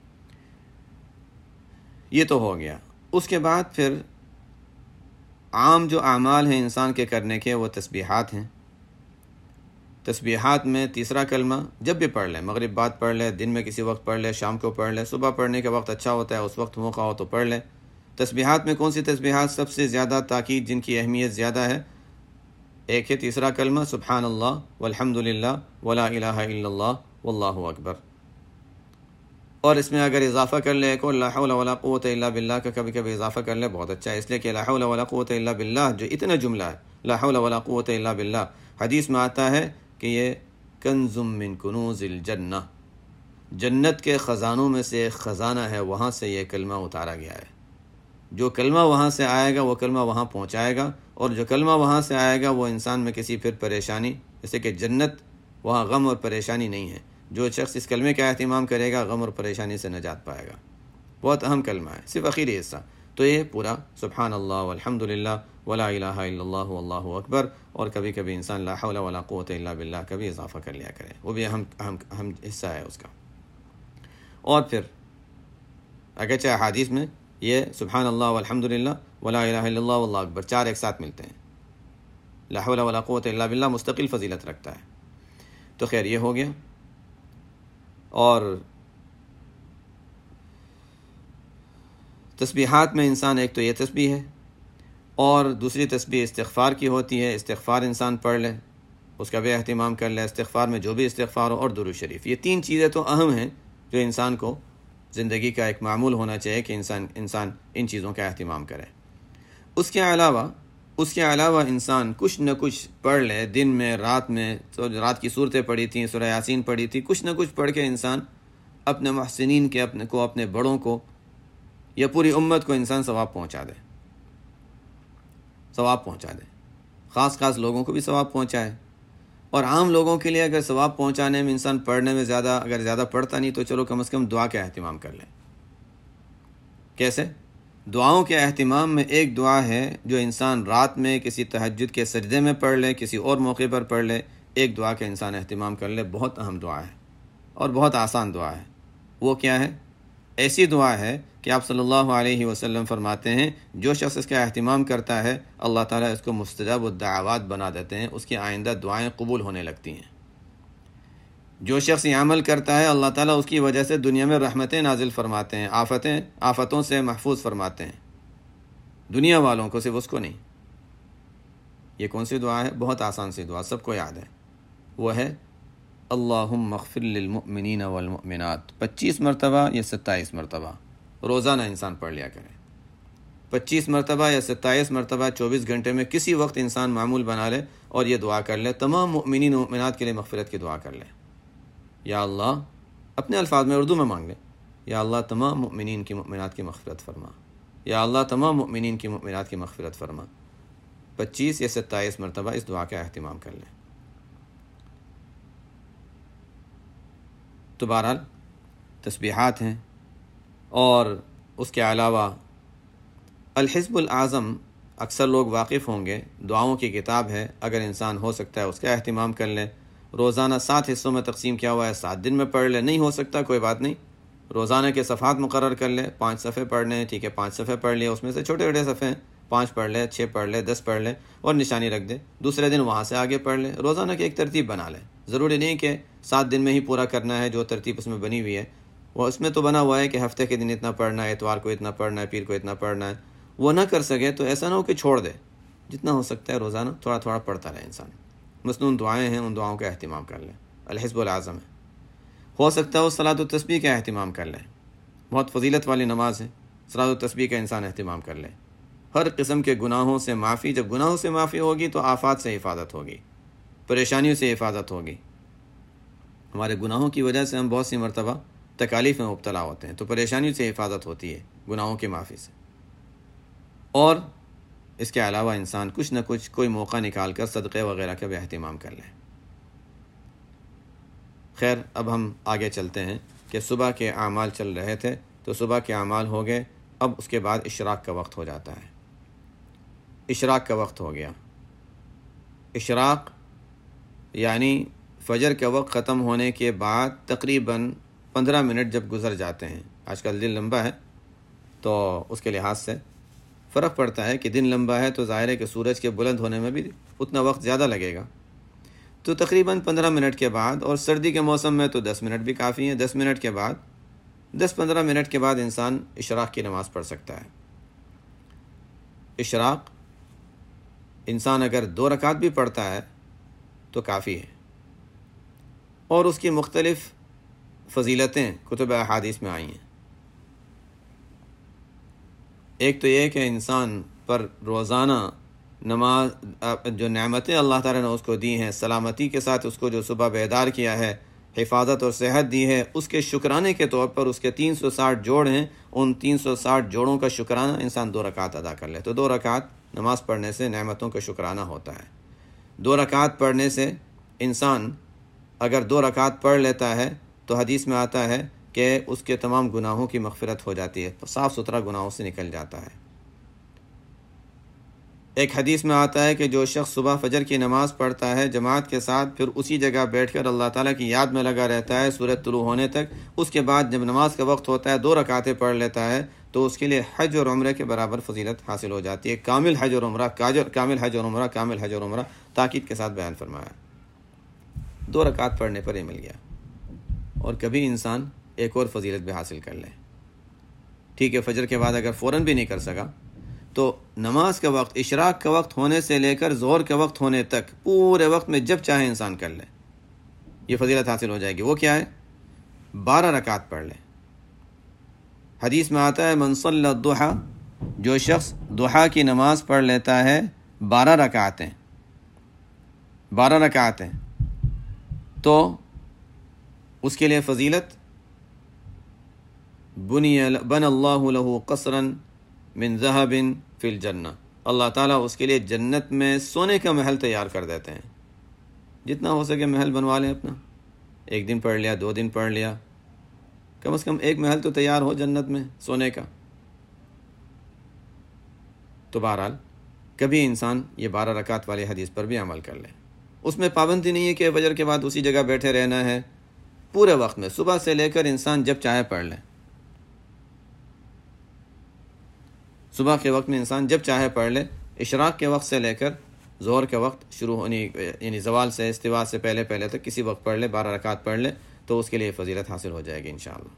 Speaker 1: یہ تو ہو گیا۔ اس کے بعد پھر عام جو اعمال ہیں انسان کے کرنے کے، وہ تسبیحات ہیں۔ تسبیحات میں تیسرا کلمہ جب بھی پڑھ لے، مغرب بعد پڑھ لے، دن میں کسی وقت پڑھ لے، شام کو پڑھ لے، صبح پڑھنے کا وقت اچھا ہوتا ہے، اس وقت موقع ہو تو پڑھ لے۔ تسبیحات میں کون سی تسبیحات سب سے زیادہ تاکید، جن کی اہمیت زیادہ ہے؟ ایک ہے تیسرا کلمہ سبحان اللہ والحمد للہ ولا الہ الا اللہ واللہ اکبر، اور اس میں اگر اضافہ کر لے کو لا حول ولا قوت الا باللہ کا کبھی کبھی اضافہ کر لے بہت اچھا ہے، اس لیے کہ لا حول ولا قوت الا باللہ جو اتنا جملہ ہے، لا حول ولا قوت الا باللہ، حدیث میں آتا ہے کہ یہ کنز من کنوز الجنہ، جنت کے خزانوں میں سے ایک خزانہ ہے، وہاں سے یہ کلمہ اتارا گیا ہے۔ جو کلمہ وہاں سے آئے گا وہ کلمہ وہاں پہنچائے گا، اور جو کلمہ وہاں سے آئے گا وہ انسان میں کسی پھر پریشانی، جیسے کہ جنت وہاں غم اور پریشانی نہیں ہے، جو شخص اس کلمے کا اہتمام کرے گا غم اور پریشانی سے نجات پائے گا۔ بہت اہم کلمہ ہے، صرف آخری حصہ۔ تو یہ پورا سبحان اللہ والحمد للہ ولا الہ الا اللہ واللہ اکبر، اور کبھی کبھی انسان لا حول ولا قوت الا باللہ کا بھی اضافہ کر لیا کرے، وہ بھی اہم اہم اہم حصہ ہے اس کا۔ اور پھر اگرچہ احادیث میں یہ سبحان اللہ والحمد للہ ولا الہ الا اللہ واللہ اکبر چار ایک ساتھ ملتے ہیں، لا حول ولا قوت الا باللہ مستقل فضیلت رکھتا ہے۔ تو خیر یہ ہو گیا۔ اور تسبیحات میں انسان ایک تو یہ تسبیح ہے، اور دوسری تسبیح استغفار کی ہوتی ہے، استغفار انسان پڑھ لے، اس کا بھی اہتمام کر لے، استغفار میں جو بھی استغفار ہو، اور درود شریف۔ یہ تین چیزیں تو اہم ہیں جو انسان کو زندگی کا ایک معمول ہونا چاہیے کہ انسان انسان ان چیزوں کا اہتمام کرے۔ اس کے علاوہ اس کے علاوہ انسان کچھ نہ کچھ پڑھ لے، دن میں، رات میں، رات کی صورتیں پڑھی تھیں، سورہ یاسین پڑھی تھی، کچھ نہ کچھ پڑھ کے انسان اپنے محسنین کے اپنے کو اپنے بڑوں کو یا پوری امت کو انسان ثواب پہنچا دے، ثواب پہنچا دے، خاص خاص لوگوں کو بھی ثواب پہنچائے۔ اور عام لوگوں کے لیے اگر ثواب پہنچانے میں انسان پڑھنے میں زیادہ اگر زیادہ پڑھتا نہیں تو چلو کم از کم دعا کا اہتمام کر لیں۔ کیسے؟ دعاؤں کے اہتمام میں ایک دعا ہے جو انسان رات میں کسی تہجد کے سجدے میں پڑھ لے، کسی اور موقع پر پڑھ لے، ایک دعا کا انسان اہتمام کر لے، بہت اہم دعا ہے اور بہت آسان دعا ہے۔ وہ کیا ہے؟ ایسی دعا ہے کہ آپ صلی اللہ علیہ وسلم فرماتے ہیں جو شخص اس کا اہتمام کرتا ہے اللہ تعالیٰ اس کو مستجاب الدعوات بنا دیتے ہیں، اس کی آئندہ دعائیں قبول ہونے لگتی ہیں۔ جو شخص یہ عمل کرتا ہے اللہ تعالیٰ اس کی وجہ سے دنیا میں رحمتیں نازل فرماتے ہیں، آفتیں آفتوں سے محفوظ فرماتے ہیں، دنیا والوں کو، صرف اس کو نہیں۔ یہ کون سی دعا ہے؟ بہت آسان سی دعا، سب کو یاد ہے، وہ ہے اللہم اغفر للمؤمنین والمؤمنات، پچیس مرتبہ یا ستائیس مرتبہ روزانہ انسان پڑھ لیا کرے۔ پچیس مرتبہ یا ستائیس مرتبہ چوبیس گھنٹے میں کسی وقت انسان معمول بنا لے اور یہ دعا کر لے، تمام مؤمنین و مؤمنات کے لیے مغفرت کی دعا کر لے۔ یا اللہ، اپنے الفاظ میں اردو میں مانگ لے، یا اللہ تمام مؤمنین کی مؤمنات کی مغفرت فرما، یا اللہ تمام مؤمنین کی مؤمنات کی مغفرت فرما۔ پچیس یا ستائیس مرتبہ اس دعا کا اہتمام کر لیں۔ تو بہرحال تسبیحات ہیں، اور اس کے علاوہ الحزب الاعظم اکثر لوگ واقف ہوں گے، دعاؤں کی کتاب ہے، اگر انسان ہو سکتا ہے اس کا اہتمام کر لے۔ روزانہ سات حصوں میں تقسیم کیا ہوا ہے، سات دن میں پڑھ لے، نہیں ہو سکتا کوئی بات نہیں، روزانہ کے صفحات مقرر کر لے، پانچ صفحے پڑھنے ہیں، ٹھیک ہے، پانچ صفحے پڑھ لیے، اس میں سے چھوٹے چھوٹے صفحے ہیں، پانچ پڑھ لے، چھ پڑھ لے، دس پڑھ لے اور نشانی رکھ دے، دوسرے دن وہاں سے آگے پڑھ لے۔ روزانہ کی ایک ترتیب بنا لے، ضروری نہیں کہ سات دن میں ہی پورا کرنا ہے، جو ترتیب اس میں بنی ہوئی ہے وہ اس میں تو بنا ہوا ہے کہ ہفتے کے دن اتنا پڑھنا ہے، اتوار کو اتنا پڑھنا ہے، پیر کو اتنا پڑھنا ہے، وہ نہ کر سکے تو ایسا نہ ہو کہ چھوڑ دے، جتنا ہو سکتا ہے روزانہ تھوڑا تھوڑا پڑھتا رہے انسان۔ مسنون دعائیں ہیں، ان دعاؤں کا اہتمام کر لیں، الحزب الاعظم ہے۔ ہو سکتا ہے وہ صلاۃ التسبیح کا اہتمام کر لیں، بہت فضیلت والی نماز ہے، صلاۃ التسبیح کا انسان اہتمام کر لے۔ ہر قسم کے گناہوں سے معافی، جب گناہوں سے معافی ہوگی تو آفات سے حفاظت ہوگی، پریشانیوں سے حفاظت ہوگی۔ ہمارے گناہوں کی وجہ سے ہم بہت سی مرتبہ تکالیف میں مبتلا ہوتے ہیں، تو پریشانیوں سے حفاظت ہوتی ہے گناہوں کی معافی سے۔ اور اس کے علاوہ انسان کچھ نہ کچھ کوئی موقع نکال کر صدقے وغیرہ کا بھی اہتمام کر لے۔ خیر، اب ہم آگے چلتے ہیں کہ صبح کے اعمال چل رہے تھے تو صبح کے اعمال ہو گئے، اب اس کے بعد اشراق کا وقت ہو جاتا ہے۔ اشراق کا وقت ہو گیا۔ اشراق یعنی فجر کا وقت ختم ہونے کے بعد تقریباً پندرہ منٹ جب گزر جاتے ہیں، آج کل دن لمبا ہے تو اس کے لحاظ سے فرق پڑتا ہے کہ دن لمبا ہے تو ظاہر ہے کہ سورج کے بلند ہونے میں بھی اتنا وقت زیادہ لگے گا، تو تقریباً پندرہ منٹ کے بعد، اور سردی کے موسم میں تو دس منٹ بھی کافی ہیں، دس منٹ کے بعد دس پندرہ منٹ کے بعد انسان اشراق کی نماز پڑھ سکتا ہے۔ اشراق انسان اگر دو رکعت بھی پڑھتا ہے تو کافی ہے، اور اس کی مختلف فضیلتیں کتب احادیث میں آئی ہیں۔ ایک تو یہ کہ انسان پر روزانہ نماز، جو نعمتیں اللہ تعالیٰ نے اس کو دی ہیں، سلامتی کے ساتھ اس کو جو صبح بیدار کیا ہے، حفاظت اور صحت دی ہے، اس کے شکرانے کے طور پر اس کے تین سو ساٹھ جوڑ ہیں، ان تین سو ساٹھ جوڑوں کا شکرانہ انسان دو رکعت ادا کر لے، تو دو رکعت نماز پڑھنے سے نعمتوں کا شکرانہ ہوتا ہے۔ دو رکعت پڑھنے سے انسان اگر دو رکعت پڑھ لیتا ہے تو حدیث میں آتا ہے کہ اس کے تمام گناہوں کی مغفرت ہو جاتی ہے، صاف ستھرا گناہوں سے نکل جاتا ہے۔ ایک حدیث میں آتا ہے کہ جو شخص صبح فجر کی نماز پڑھتا ہے جماعت کے ساتھ، پھر اسی جگہ بیٹھ کر اللہ تعالیٰ کی یاد میں لگا رہتا ہے سورج طلوع ہونے تک، اس کے بعد جب نماز کا وقت ہوتا ہے دو رکعتیں پڑھ لیتا ہے تو اس کے لیے حج اور عمرے کے برابر فضیلت حاصل ہو جاتی ہے۔ کامل حج اور عمرہ، کامل حج اور عمرہ، کامل حج اور عمرہ، تاکید کے ساتھ بیان فرمایا۔ دو رکعت پڑھنے پر ہی مل گیا۔ اور کبھی انسان ایک اور فضیلت بھی حاصل کر لے، ٹھیک ہے، فجر کے بعد اگر فوراً بھی نہیں کر سکا تو نماز کا وقت اشراق کا وقت ہونے سے لے کر ظہر کا وقت ہونے تک پورے وقت میں جب چاہے انسان کر لے، یہ فضیلت حاصل ہو جائے گی۔ وہ کیا ہے؟ بارہ رکعت پڑھ لے۔ حدیث میں آتا ہے من صلی الضحیٰ، جو شخص ضحیٰ کی نماز پڑھ لیتا ہے بارہ رکعتیں بارہ رکعتیں تو اس کے لیے فضیلت بنی بن اللہ لہ قصرا من ذہب فی الجنہ، اللہ تعالیٰ اس کے لیے جنت میں سونے کا محل تیار کر دیتے ہیں۔ جتنا ہو سکے محل بنوا لیں اپنا، ایک دن پڑھ لیا، دو دن پڑھ لیا، کم از کم ایک محل تو تیار ہو جنت میں سونے کا۔ تو بہرحال کبھی انسان یہ بارہ رکعت والے حدیث پر بھی عمل کر لے۔ اس میں پابندی نہیں ہے کہ فجر کے بعد اسی جگہ بیٹھے رہنا ہے، پورے وقت میں صبح سے لے کر انسان جب چاہے پڑھ لے۔ صبح کے وقت میں انسان جب چاہے پڑھ لے، اشراق کے وقت سے لے کر ظہر کے وقت شروع ہونی یعنی زوال سے استوا سے پہلے پہلے تک کسی وقت پڑھ لے، بارہ رکعت پڑھ لے تو اس کے لیے فضیلت حاصل ہو جائے گی انشاءاللہ۔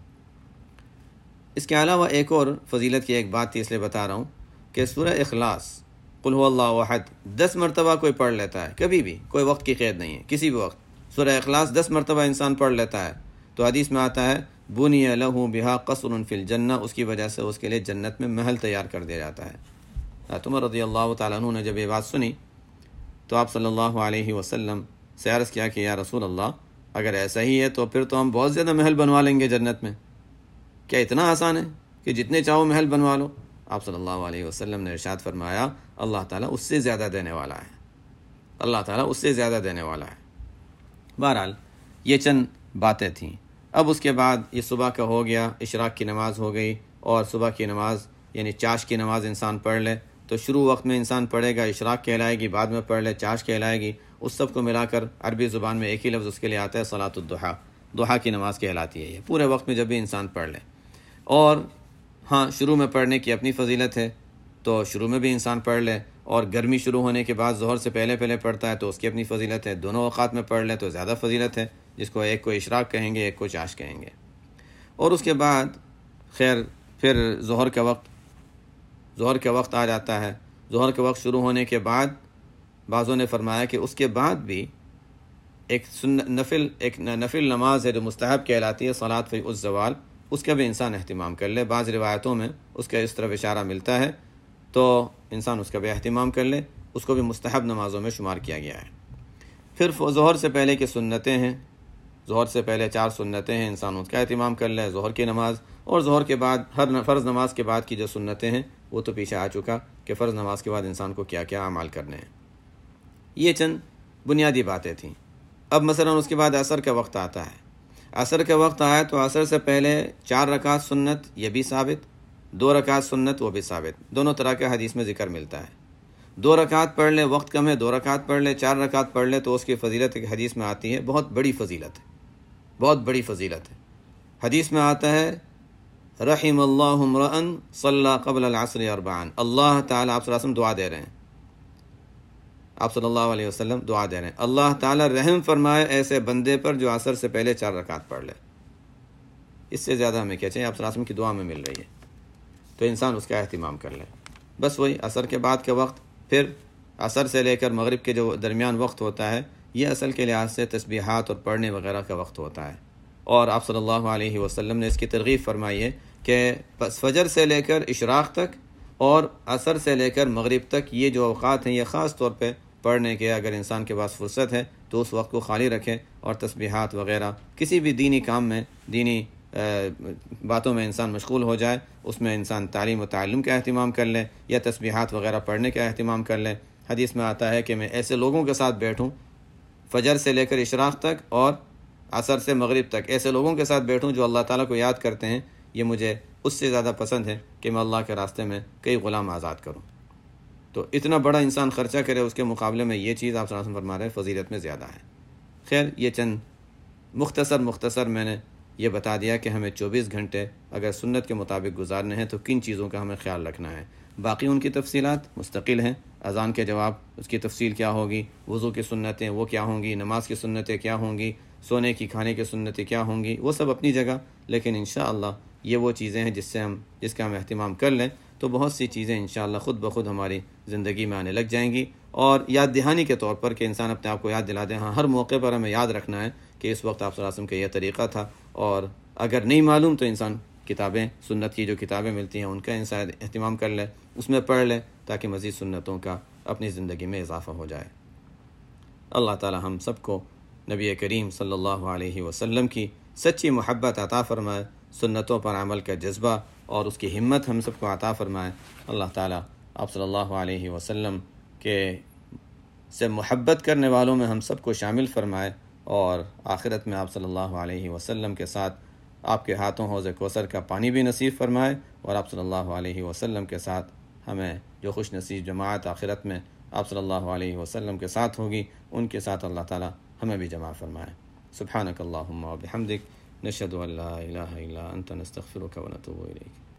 Speaker 1: اس کے علاوہ ایک اور فضیلت کی ایک بات تھی، اس لیے بتا رہا ہوں کہ سورہ اخلاص قل هو اللہ احد دس مرتبہ کوئی پڑھ لیتا ہے، کبھی بھی، کوئی وقت کی قید نہیں ہے، کسی بھی وقت سورہ اخلاص دس مرتبہ انسان پڑھ لیتا ہے تو حدیث میں آتا ہے بنی لہ بہا قصر فی الجنہ، اس کی وجہ سے اس کے لیے جنت میں محل تیار کر دیا جاتا ہے۔ عمر رضی اللہ تعالیٰ عنہ نے جب یہ بات سنی تو آپ صلی اللہ علیہ وسلم سے عرض کیا کہ یا رسول اللہ، اگر ایسا ہی ہے تو پھر تو ہم بہت زیادہ محل بنوا لیں گے جنت میں، کیا اتنا آسان ہے کہ جتنے چاہو محل بنوا لو؟ آپ صلی اللہ علیہ وسلم نے ارشاد فرمایا اللہ تعالیٰ اس سے زیادہ دینے والا ہے، اللہ تعالیٰ اس سے زیادہ دینے والا ہے۔ بہرحال یہ چند باتیں تھیں۔ اب اس کے بعد یہ صبح کا ہو گیا، اشراق کی نماز ہو گئی، اور صبح کی نماز یعنی چاش کی نماز انسان پڑھ لے تو شروع وقت میں انسان پڑھے گا، اشراق کہلائے گی، بعد میں پڑھ لے چاش کہلائے گی، اس سب کو ملا کر عربی زبان میں ایک ہی لفظ اس کے لیے آتا ہے صلاۃ الضحیٰ، ضحیٰ کی نماز کہلاتی ہے یہ، پورے وقت میں جب بھی انسان پڑھ لے۔ اور ہاں شروع میں پڑھنے کی اپنی فضیلت ہے، تو شروع میں بھی انسان پڑھ لے، اور گرمی شروع ہونے کے بعد ظہر سے پہلے پہلے پڑھتا ہے تو اس کی اپنی فضیلت ہے، دونوں اوقات میں پڑھ لے تو زیادہ فضیلت ہے، جس کو ایک کو اشراق کہیں گے، ایک کو چاش کہیں گے۔ اور اس کے بعد خیر پھر ظہر کا وقت ظہر کا وقت آ جاتا ہے۔ ظہر کے وقت شروع ہونے کے بعد بعضوں نے فرمایا کہ اس کے بعد بھی ایک نفل ایک نفل نماز ہے جو مستحب کہلاتی ہے صلاۃ فی الزوال، اس کا بھی انسان اہتمام کر لے۔ بعض روایتوں میں اس کا اس طرف اشارہ ملتا ہے تو انسان اس کا بھی اہتمام کر لے، اس کو بھی مستحب نمازوں میں شمار کیا گیا ہے۔ پھر ظہر سے پہلے کی سنتیں ہیں، ظہر سے پہلے چار سنتیں ہیں، انسان اس کا اہتمام کر لے، ظہر کی نماز، اور ظہر کے بعد ہر فرض نماز کے بعد کی جو سنتیں ہیں وہ تو پیچھے آ چکا کہ فرض نماز کے بعد انسان کو کیا کیا اعمال کرنے ہیں۔ یہ چند بنیادی باتیں تھیں۔ اب مثلا اس کے بعد عصر کا وقت آتا ہے۔ عصر کا وقت آیا تو عصر سے پہلے چار رکعت سنت یہ بھی ثابت، دو رکعت سنت وہ بھی ثابت، دونوں طرح کا حدیث میں ذکر ملتا ہے۔ دو رکعت پڑھ لے، وقت کم ہے، دو رکعت پڑھ لے، چار رکعت پڑھ لے تو اس کی فضیلت ایک حدیث میں آتی ہے، بہت بڑی فضیلت ہے، بہت بڑی فضیلت ہے۔ حدیث میں آتا ہے رحم اللہ امرأ صلی قبل العصر اربعا، اللہ تعالیٰ آپ صلی اللہ علیہ وسلم دعا دے رہے ہیں، آپ صلی اللہ علیہ وسلم دعا دے رہے ہیں اللہ تعالیٰ رحم فرمائے ایسے بندے پر جو عصر سے پہلے چار رکعت پڑھ لے۔ اس سے زیادہ ہمیں کیا چاہیے؟ آپ صلی اللہ علیہ وسلم کی دعا میں مل رہی ہے تو انسان اس کا اہتمام کر لے۔ بس وہی عصر کے بعد کا وقت، پھر عصر سے لے کر مغرب کے جو درمیان وقت ہوتا ہے یہ اصل کے لحاظ سے تسبیحات اور پڑھنے وغیرہ کا وقت ہوتا ہے، اور آپ صلی اللہ علیہ وسلم نے اس کی ترغیب فرمائی ہے کہ بس فجر سے لے کر اشراق تک اور عصر سے لے کر مغرب تک یہ جو اوقات ہیں یہ خاص طور پہ پڑھنے کے، اگر انسان کے پاس فرصت ہے تو اس وقت کو خالی رکھے اور تسبیحات وغیرہ کسی بھی دینی کام میں، دینی باتوں میں انسان مشغول ہو جائے، اس میں انسان تعلیم و تعلم کا اہتمام کر لے یا تسبیحات وغیرہ پڑھنے کا اہتمام کر لے۔ حدیث میں آتا ہے کہ میں ایسے لوگوں کے ساتھ بیٹھوں فجر سے لے کر اشراق تک اور عصر سے مغرب تک، ایسے لوگوں کے ساتھ بیٹھوں جو اللہ تعالیٰ کو یاد کرتے ہیں، یہ مجھے اس سے زیادہ پسند ہے کہ میں اللہ کے راستے میں کئی غلام آزاد کروں۔ تو اتنا بڑا انسان خرچہ کرے، اس کے مقابلے میں یہ چیز آپ صلی اللہ علیہ وسلم فرما رہے ہیں فضیلت میں زیادہ ہے۔ خیر یہ چند مختصر مختصر میں نے یہ بتا دیا کہ ہمیں چوبیس گھنٹے اگر سنت کے مطابق گزارنے ہیں تو کن چیزوں کا ہمیں خیال رکھنا ہے۔ باقی ان کی تفصیلات مستقل ہیں، اذان کے جواب اس کی تفصیل کیا ہوگی، وضو کی سنتیں وہ کیا ہوں گی، نماز کی سنتیں کیا ہوں گی، سونے کی کھانے کی سنتیں کیا ہوں گی، وہ سب اپنی جگہ، لیکن انشاءاللہ یہ وہ چیزیں ہیں جس سے ہم جس کا ہم اہتمام کر لیں تو بہت سی چیزیں انشاءاللہ خود بخود ہماری زندگی میں آنے لگ جائیں گی، اور یاد دہانی کے طور پر کہ انسان اپنے آپ کو یاد دلا دے، ہاں ہر موقع پر ہمیں یاد رکھنا ہے کہ اس وقت آپ صلی اللہ علیہ وسلم کا یہ طریقہ تھا، اور اگر نہیں معلوم تو انسان کتابیں، سنت کی جو کتابیں ملتی ہیں ان کا انسان اہتمام کر لے، اس میں پڑھ لے تاکہ مزید سنتوں کا اپنی زندگی میں اضافہ ہو جائے۔ اللہ تعالی ہم سب کو نبی کریم صلی اللہ علیہ وسلم کی سچی محبت عطا فرمائے، سنتوں پر عمل کا جذبہ اور اس کی ہمت ہم سب کو عطا فرمائے۔ اللہ تعالی آپ صلی اللہ علیہ وسلم کے سے محبت کرنے والوں میں ہم سب کو شامل فرمائے، اور آخرت میں آپ صلی اللہ علیہ وسلم کے ساتھ آپ کے ہاتھوں حوض کوثر کا پانی بھی نصیب فرمائے، اور آپ صلی اللہ علیہ وسلم کے ساتھ ہمیں جو خوش نصیب جماعت آخرت میں آپ صلی اللہ علیہ وسلم کے ساتھ ہوگی، ان کے ساتھ اللہ تعالی ہمیں بھی جمع فرمائے۔ سبحانک اللہم و بحمدک، نشہد ان لا الہ الا انت، نستغفرک و نتوب الیک۔